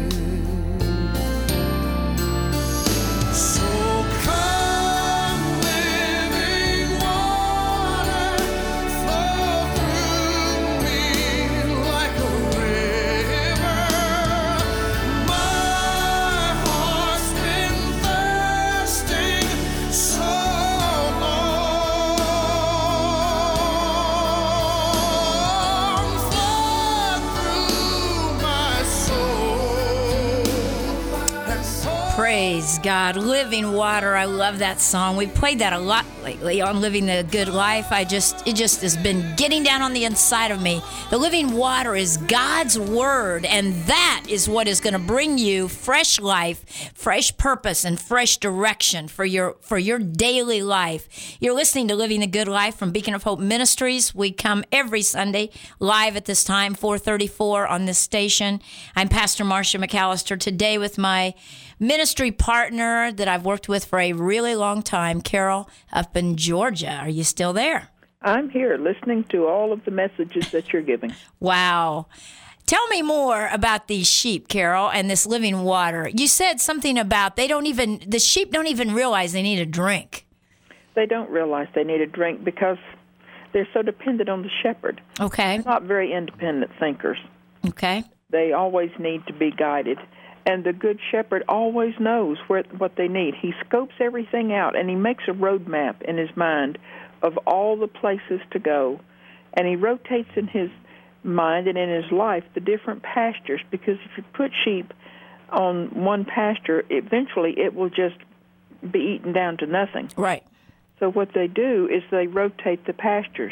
Praise God. Living Water. I love that song. We played that a lot lately on Living the Good Life. It just has been getting down on the inside of me. The living water is God's word, and that is what is going to bring you fresh life, fresh purpose, and fresh direction for your daily life. You're listening to Living the Good Life from Beacon of Hope Ministries. We come every Sunday live at this time, 4:34 on this station. I'm Pastor Marcia McAllister today with my ministry partner that I've worked with for a really long time, Carol, up in Georgia. Are you still there? I'm here listening to all of the messages that you're giving. Wow. Tell me more about these sheep, Carol, and this living water. You said something about the sheep don't even realize they need a drink. They don't realize they need a drink because they're so dependent on the shepherd. Okay. They're not very independent thinkers. Okay. They always need to be guided. And the good shepherd always knows what they need. He scopes everything out, and he makes a road map in his mind of all the places to go. And he rotates in his mind and in his life the different pastures, because if you put sheep on one pasture, eventually it will just be eaten down to nothing. Right. So what they do is they rotate the pastures.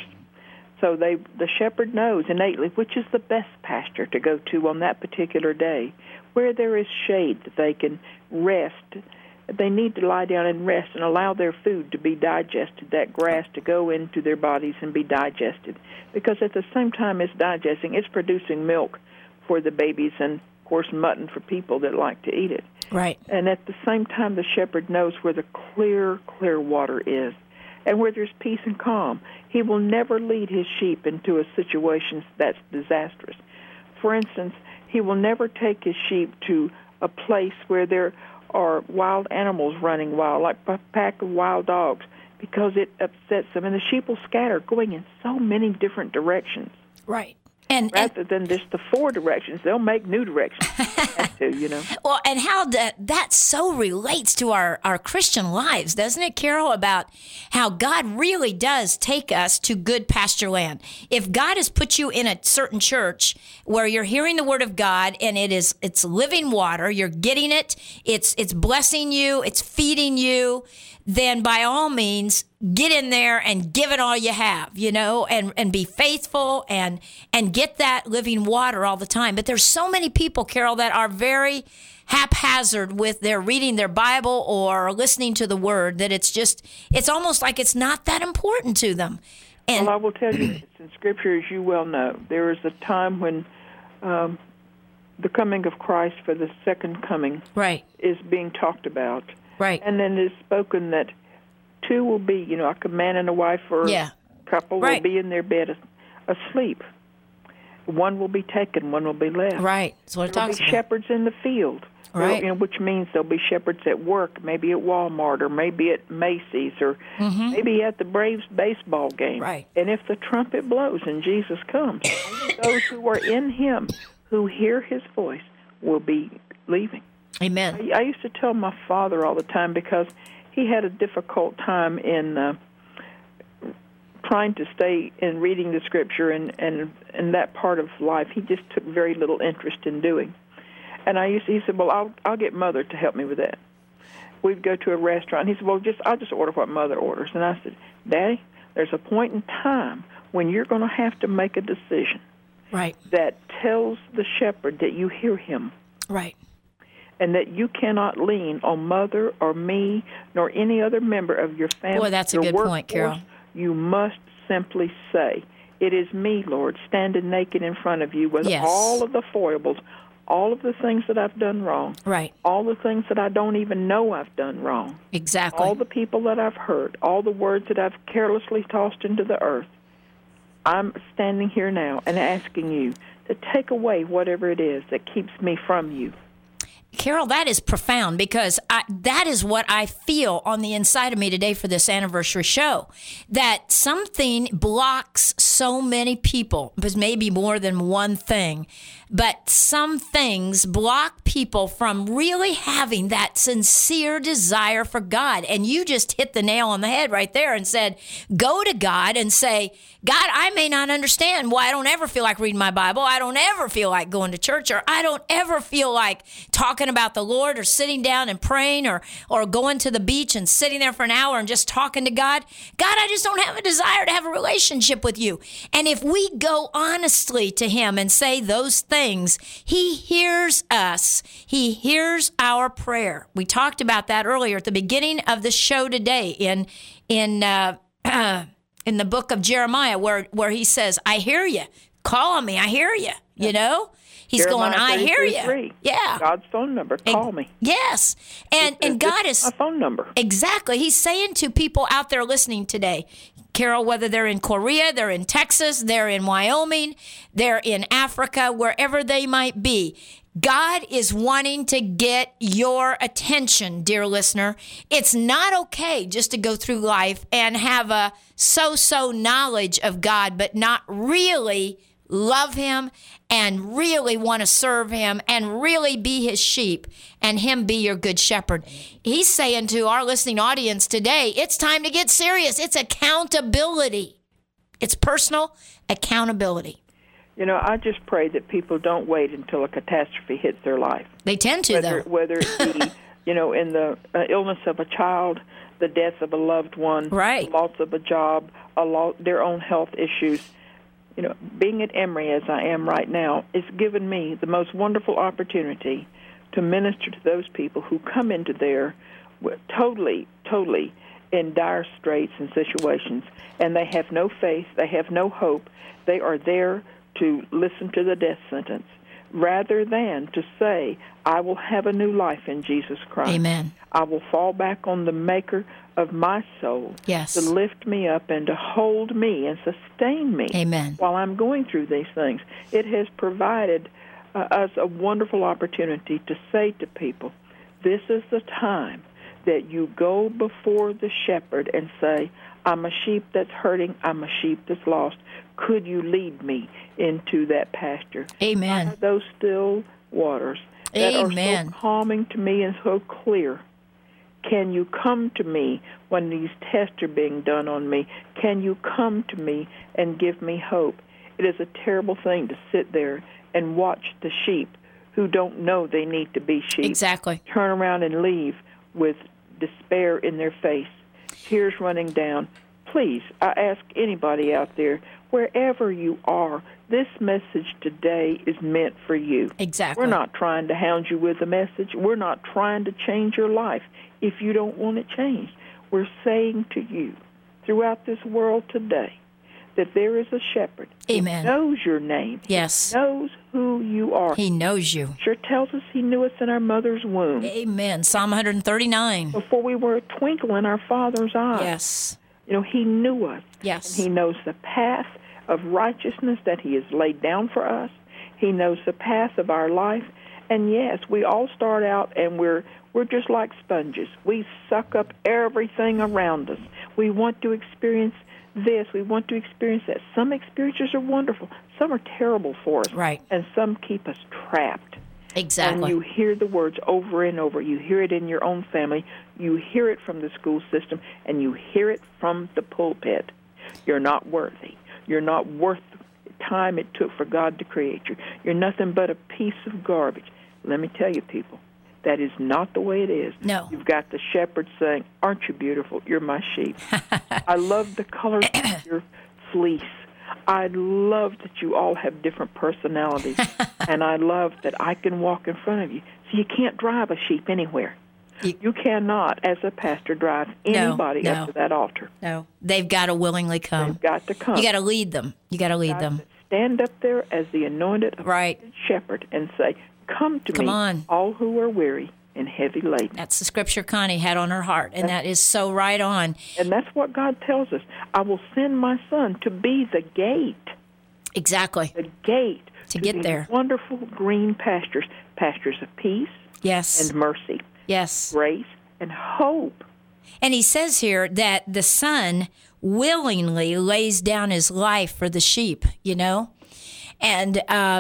So the shepherd knows innately which is the best pasture to go to on that particular day, where there is shade that they can rest. They need to lie down and rest and allow their food to be digested, that grass to go into their bodies and be digested. Because at the same time it's digesting, it's producing milk for the babies and, of course, mutton for people that like to eat it. Right. And at the same time, the shepherd knows where the clear water is and where there's peace and calm. He will never lead his sheep into a situation that's disastrous, for instance, he will never take his sheep to a place where there are wild animals running wild, like a pack of wild dogs, because it upsets them. And the sheep will scatter, going in so many different directions. Right. Rather than just the 4 directions, they'll make new directions. Well, and how that so relates to our Christian lives, doesn't it, Carol, about how God really does take us to good pasture land. If God has put you in a certain church where you're hearing the word of God and it's living water, you're getting it, it's blessing you, it's feeding you, then by all means, get in there and give it all you have, and be faithful and get that living water all the time. But there's so many people, Carol, that are very haphazard with their reading their Bible or listening to the Word, that it's almost like it's not that important to them. And I will tell you, it's in Scripture, as you well know, there is a time when the coming of Christ for the second coming is being talked about. Right. And then it's spoken that 2 will be, like a man and a wife or a couple will be in their bed asleep. 1 will be taken, 1 will be left. Right. That's what it talks about. There'll be shepherds in the field. Right. Which means there'll be shepherds at work, maybe at Walmart or maybe at Macy's or maybe at the Braves baseball game. Right. And if the trumpet blows and Jesus comes, only those who are in him, who hear his voice, will be leaving. Amen. I used to tell my father all the time, because he had a difficult time in trying to stay in reading the Scripture and that part of life. He just took very little interest in doing. And he said, well, I'll get Mother to help me with that. We'd go to a restaurant. He said, well, I'll just order what Mother orders. And I said, Daddy, there's a point in time when you're going to have to make a decision that tells the shepherd that you hear him. Right. And that you cannot lean on Mother or me nor any other member of your family. Boy, that's a good point, Carol. You must simply say, it is me, Lord, standing naked in front of you with all of the foibles, all of the things that I've done wrong, all the things that I don't even know I've done wrong, all the people that I've hurt, all the words that I've carelessly tossed into the earth. I'm standing here now and asking you to take away whatever it is that keeps me from you. Carol, that is profound, because that is what I feel on the inside of me today for this anniversary show, that something blocks so many people, because maybe more than one thing, but some things block people from really having that sincere desire for God. And you just hit the nail on the head right there and said, go to God and say, God, I may not understand why I don't ever feel like reading my Bible. I don't ever feel like going to church, or I don't ever feel like talking about the Lord or sitting down and praying or going to the beach and sitting there for an hour and just talking to God. God, I just don't have a desire to have a relationship with you. And if we go honestly to him and say those things, he hears us. He hears our prayer. We talked about that earlier at the beginning of the show today in the book of Jeremiah, where he says, I hear you. Call on me. I hear you. He's Jeremiah going, I hear you. 3. Yeah. God's phone number. Call me. Yes. And God is... my phone number. Exactly. He's saying to people out there listening today, Carol, whether they're in Korea, they're in Texas, they're in Wyoming, they're in Africa, wherever they might be, God is wanting to get your attention, dear listener. It's not okay just to go through life and have a so-so knowledge of God, but not really love him and really want to serve him and really be his sheep and him be your good shepherd. He's saying to our listening audience today, it's time to get serious. It's accountability. It's personal accountability. I just pray that people don't wait until a catastrophe hits their life. They tend to, though. Whether it be, in the illness of a child, the death of a loved one, the loss of a job, their own health issues. Being at Emory as I am right now, it's given me the most wonderful opportunity to minister to those people who come into there totally in dire straits and situations, and they have no faith, they have no hope. They are there to listen to the death sentence rather than to say, I will have a new life in Jesus Christ. Amen. I will fall back on the maker of my soul to lift me up and to hold me and sustain me Amen. while I'm going through these things. It has provided us a wonderful opportunity to say to people, this is the time that you go before the shepherd and say, I'm a sheep that's hurting, I'm a sheep that's lost. Could you lead me into that pasture? Amen. Those still waters that Amen. are so calming to me and so clear. Can you come to me when these tests are being done on me? Can you come to me and give me hope? It is a terrible thing to sit there and watch the sheep who don't know they need to be sheep Exactly. turn around and leave with despair in their face, tears running down. Please, I ask anybody out there, wherever you are, this message today is meant for you. Exactly. We're not trying to hound you with a message. We're not trying to change your life if you don't want it changed. We're saying to you throughout this world today that there is a shepherd Amen. who knows your name. Yes. He knows who you are. He knows you. Sure tells us he knew us in our mother's womb. Amen. Psalm 139. Before we were a twinkle in our Father's eye. Yes. You know, he knew us. Yes. And he knows the path of righteousness that he has laid down for us. He knows the path of our life. And yes, we all start out and we're just like sponges. We suck up everything around us. We want to experience this. We want to experience that. Some experiences are wonderful. Some are terrible for us. Right. And some keep us trapped. Exactly. And you hear the words over and over. You hear it in your own family. You hear it from the school system. And you hear it from the pulpit. You're not worthy. You're not worth the time it took for God to create you. You're nothing but a piece of garbage. Let me tell you, people, that is not the way it is. No. You've got the shepherd saying, aren't you beautiful? You're my sheep. I love the colors of your fleece. I love that you all have different personalities. And I love that I can walk in front of you. So you can't drive a sheep anywhere. You cannot, as a pastor, drive anybody up to that altar. No. They've got to willingly come. They've got to come. You got to lead them. You got to lead them. Stand up there as the anointed shepherd and say, come to me, on. all who are weary and heavy laden. That's the scripture Connie had on her heart, and that is so right on. And that's what God tells us. I will send my son to be the gate. Exactly. The gate to get there. Wonderful green pastures, pastures of peace and mercy. Yes. Grace and hope. And he says here that the son willingly lays down his life for the sheep, you know? And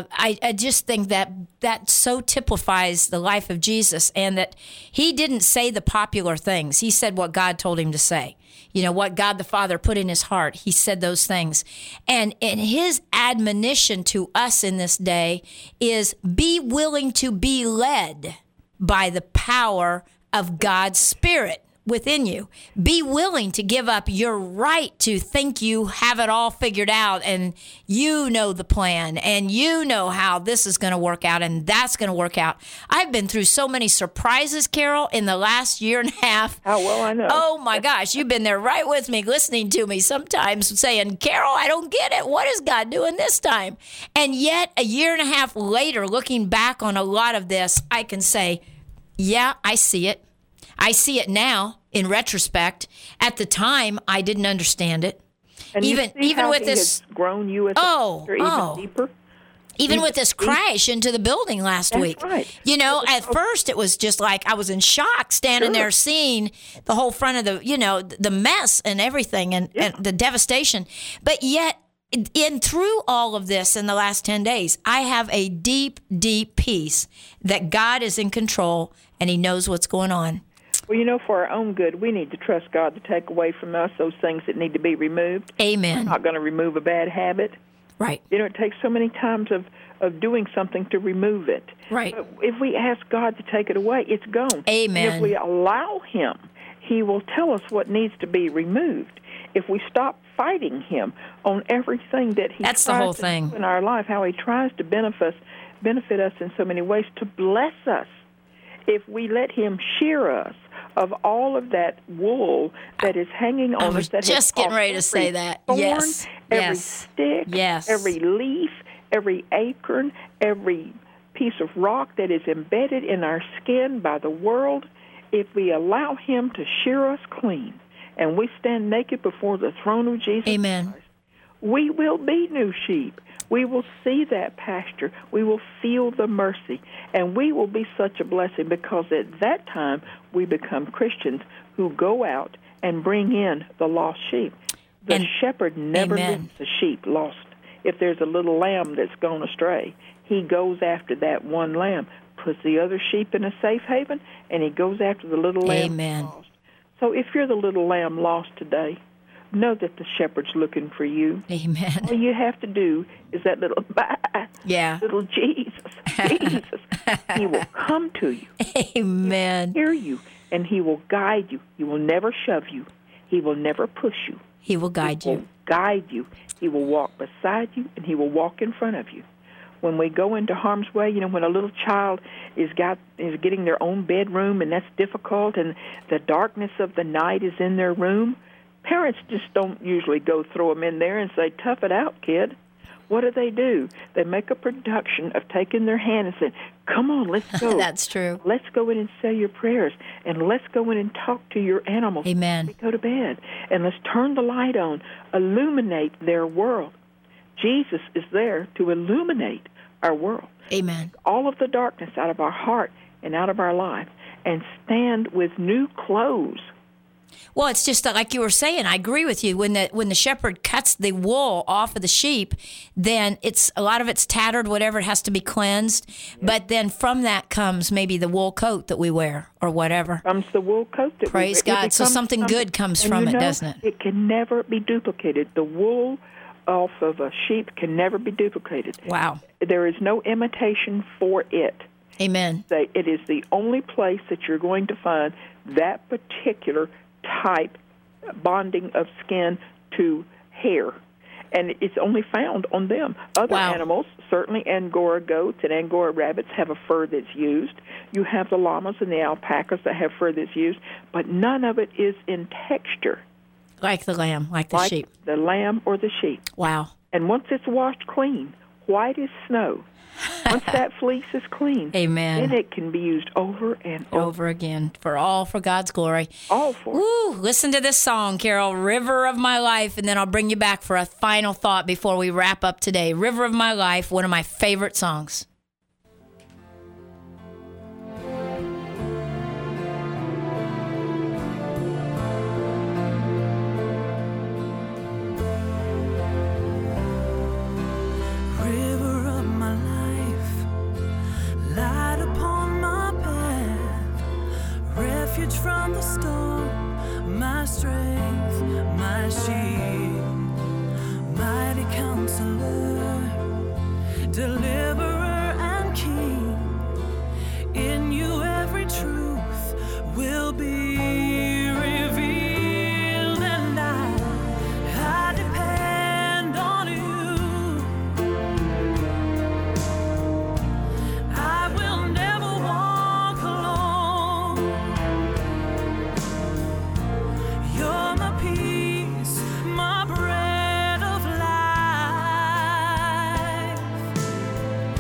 I just think that so typifies the life of Jesus, and that he didn't say the popular things. He said what God told him to say. You know, what God the Father put in his heart. He said those things. And his admonition to us in this day is be willing to be led by the power of God's Spirit within you. Be willing to give up your right to think you have it all figured out and you know the plan and you know how this is going to work out and that's going to work out. I've been through so many surprises, Carol, in the last year and a half. How well I know. Oh, my gosh. You've been there right with me, listening to me sometimes saying, Carol, I don't get it. What is God doing this time? And yet, a year and a half later, looking back on a lot of this, I can say, yeah, I see it. I see it now in retrospect. At the time, I didn't understand it. And even how with he this has grown you as a pastor even deeper. Even with this crash into the building last week. Right. You know, at first it was just like I was in shock standing there seeing the whole front of the, you know, the mess and everything and the devastation. But yet, through all of this in the last 10 days, I have a deep, deep peace that God is in control and he knows what's going on. Well, you know, for our own good, we need to trust God to take away from us those things that need to be removed. Amen. We're not going to remove a bad habit. Right. You know, it takes so many times of doing something to remove it. Right. But if we ask God to take it away, it's gone. Amen. And if we allow him, he will tell us what needs to be removed. If we stop fighting him on everything that he That's the tries whole to thing. do in our life, how he tries to benefit us in so many ways, to bless us, if we let him shear us of all of that wool that is hanging on us. That just getting ready to say that. Thorn, Yes. every stick, every leaf, every acorn, every piece of rock that is embedded in our skin by the world, if we allow him to shear us clean and we stand naked before the throne of Jesus Amen. Christ, we will be new sheep. We will see that pasture. We will feel the mercy. And we will be such a blessing because at that time we become Christians who go out and bring in the lost sheep. The shepherd never leaves a sheep lost. If there's a little lamb that's gone astray, he goes after that one lamb, puts the other sheep in a safe haven, and he goes after the little lamb lost. So if you're the little lamb lost today, know that the shepherd's looking for you. Amen. All you have to do is that little little Jesus. He will come to you. Amen. He will hear you, and he will guide you. He will never shove you. He will never push you. He will guide you. He will guide you. He will walk beside you, and he will walk in front of you. When we go into harm's way, when a little child is getting their own bedroom, and that's difficult, and the darkness of the night is in their room, parents just don't usually go throw them in there and say, tough it out, kid. What do? They make a production of taking their hand and saying, come on, let's go. That's true. Let's go in and say your prayers, and let's go in and talk to your animals. Amen. We go to bed, and let's turn the light on, illuminate their world. Jesus is there to illuminate our world. Amen. All of the darkness out of our heart and out of our life, and stand with new clothes. Well, it's just like you were saying. I agree with you. When the shepherd cuts the wool off of the sheep, then a lot of it's tattered, whatever, it has to be cleansed. Yes. But then from that comes maybe the wool coat that we wear or whatever. Comes the wool coat that Praise we wear. God. So something good comes from it, doesn't it? It can never be duplicated. The wool off of a sheep can never be duplicated. Wow. There is no imitation for it. Amen. It is the only place that you're going to find that particular type bonding of skin to hair, and it's only found on them. Other animals, certainly Angora goats and Angora rabbits, have a fur that's used. You have the llamas and the alpacas that have fur that's used, but none of it is in texture. Like the lamb, like the sheep. The lamb or the sheep. Wow. And once it's washed clean, white as snow, once that fleece is clean, Amen. then it can be used over and over again for God's glory. All for Woo! Listen to this song, Carol, River of My Life, and then I'll bring you back for a final thought before we wrap up today. River of My Life, one of my favorite songs. From the storm, my strength, my shield, mighty counselor, deliverer and king. In you every truth will be revealed, and I depend on you. I will never walk alone. You're my peace, my bread of life.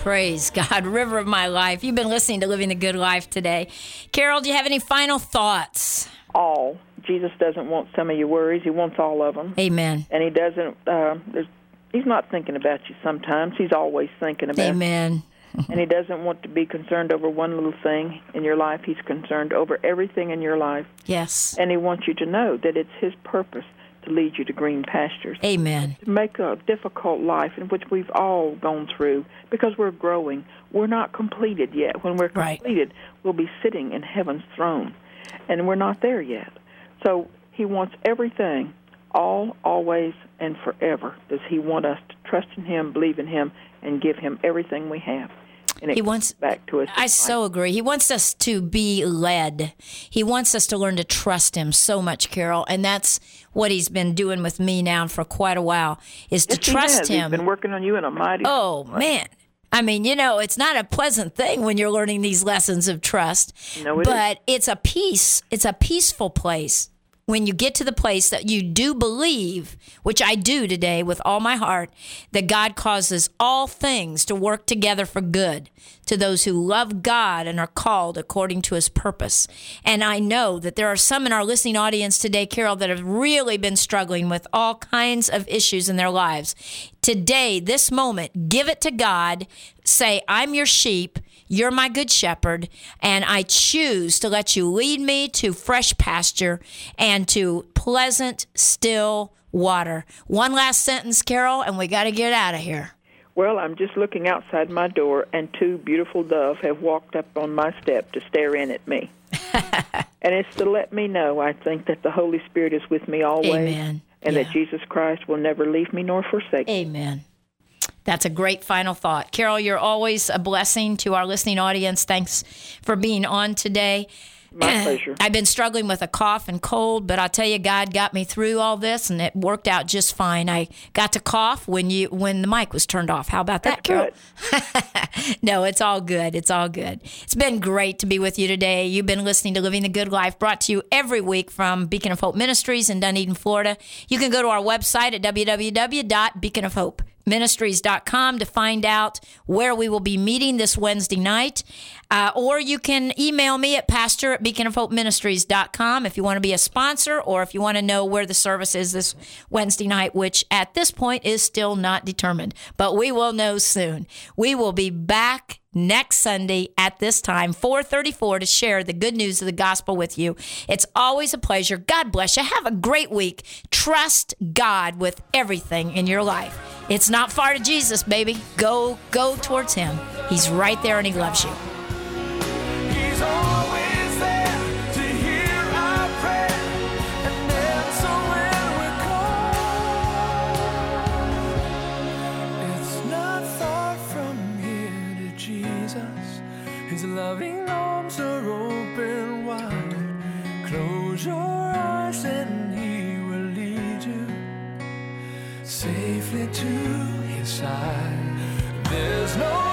Praise God. River of my life. You've been listening to Living the Good Life today. Carol, do you have any final thoughts? All. Jesus doesn't want some of your worries. He wants all of them. Amen. And he doesn't, he's not thinking about you sometimes. He's always thinking about you. Amen. And he doesn't want to be concerned over one little thing in your life. He's concerned over everything in your life. Yes. And he wants you to know that it's his purpose to lead you to green pastures. Amen. To make a difficult life in which we've all gone through because we're growing. We're not completed yet. When we're completed, we'll be sitting in heaven's throne. And we're not there yet. So he wants everything, all, always, and forever. Does he want us to trust in him, believe in him, and give him everything we have? And he wants back to us. I so agree. He wants us to be led. He wants us to learn to trust him so much, Carol. And that's what he's been doing with me now for quite a while, is to trust him. He's been working on you in a mighty way. Man. I mean, it's not a pleasant thing when you're learning these lessons of trust. No, but it's a peace. It's a peaceful place when you get to the place that you do believe, which I do today with all my heart, that God causes all things to work together for good to those who love God and are called according to his purpose. And I know that there are some in our listening audience today, Carol, that have really been struggling with all kinds of issues in their lives. Today, this moment, give it to God. Say, I'm your sheep. You're my good shepherd, and I choose to let you lead me to fresh pasture and to pleasant, still water. One last sentence, Carol, and we got to get out of here. Well, I'm just looking outside my door, and two beautiful doves have walked up on my step to stare in at me. And it's to let me know, I think, that the Holy Spirit is with me always. Amen. And that Jesus Christ will never leave me nor forsake me. Amen. That's a great final thought. Carol, you're always a blessing to our listening audience. Thanks for being on today. My pleasure. I've been struggling with a cough and cold, but I'll tell you, God got me through all this, and it worked out just fine. I got to cough when the mic was turned off. How about that, Carol? No, it's all good. It's all good. It's been great to be with you today. You've been listening to Living the Good Life, brought to you every week from Beacon of Hope Ministries in Dunedin, Florida. You can go to our website at www.beaconofhopeministries.com to find out where we will be meeting this Wednesday night. Or you can email me at pastor@beaconofhopeministries.com if you want to be a sponsor or if you want to know where the service is this Wednesday night, which at this point is still not determined. But we will know soon. We will be back next Sunday at this time, 4:34, to share the good news of the gospel with you. It's always a pleasure. God bless you. Have a great week. Trust God with everything in your life. It's not far to Jesus, baby. Go towards him. He's right there and he loves you. He's always there to hear our prayer and answer when we call. It's not far from here to Jesus. His loving arms are open wide. Close your eyes and he will lead you safely to his side. There's no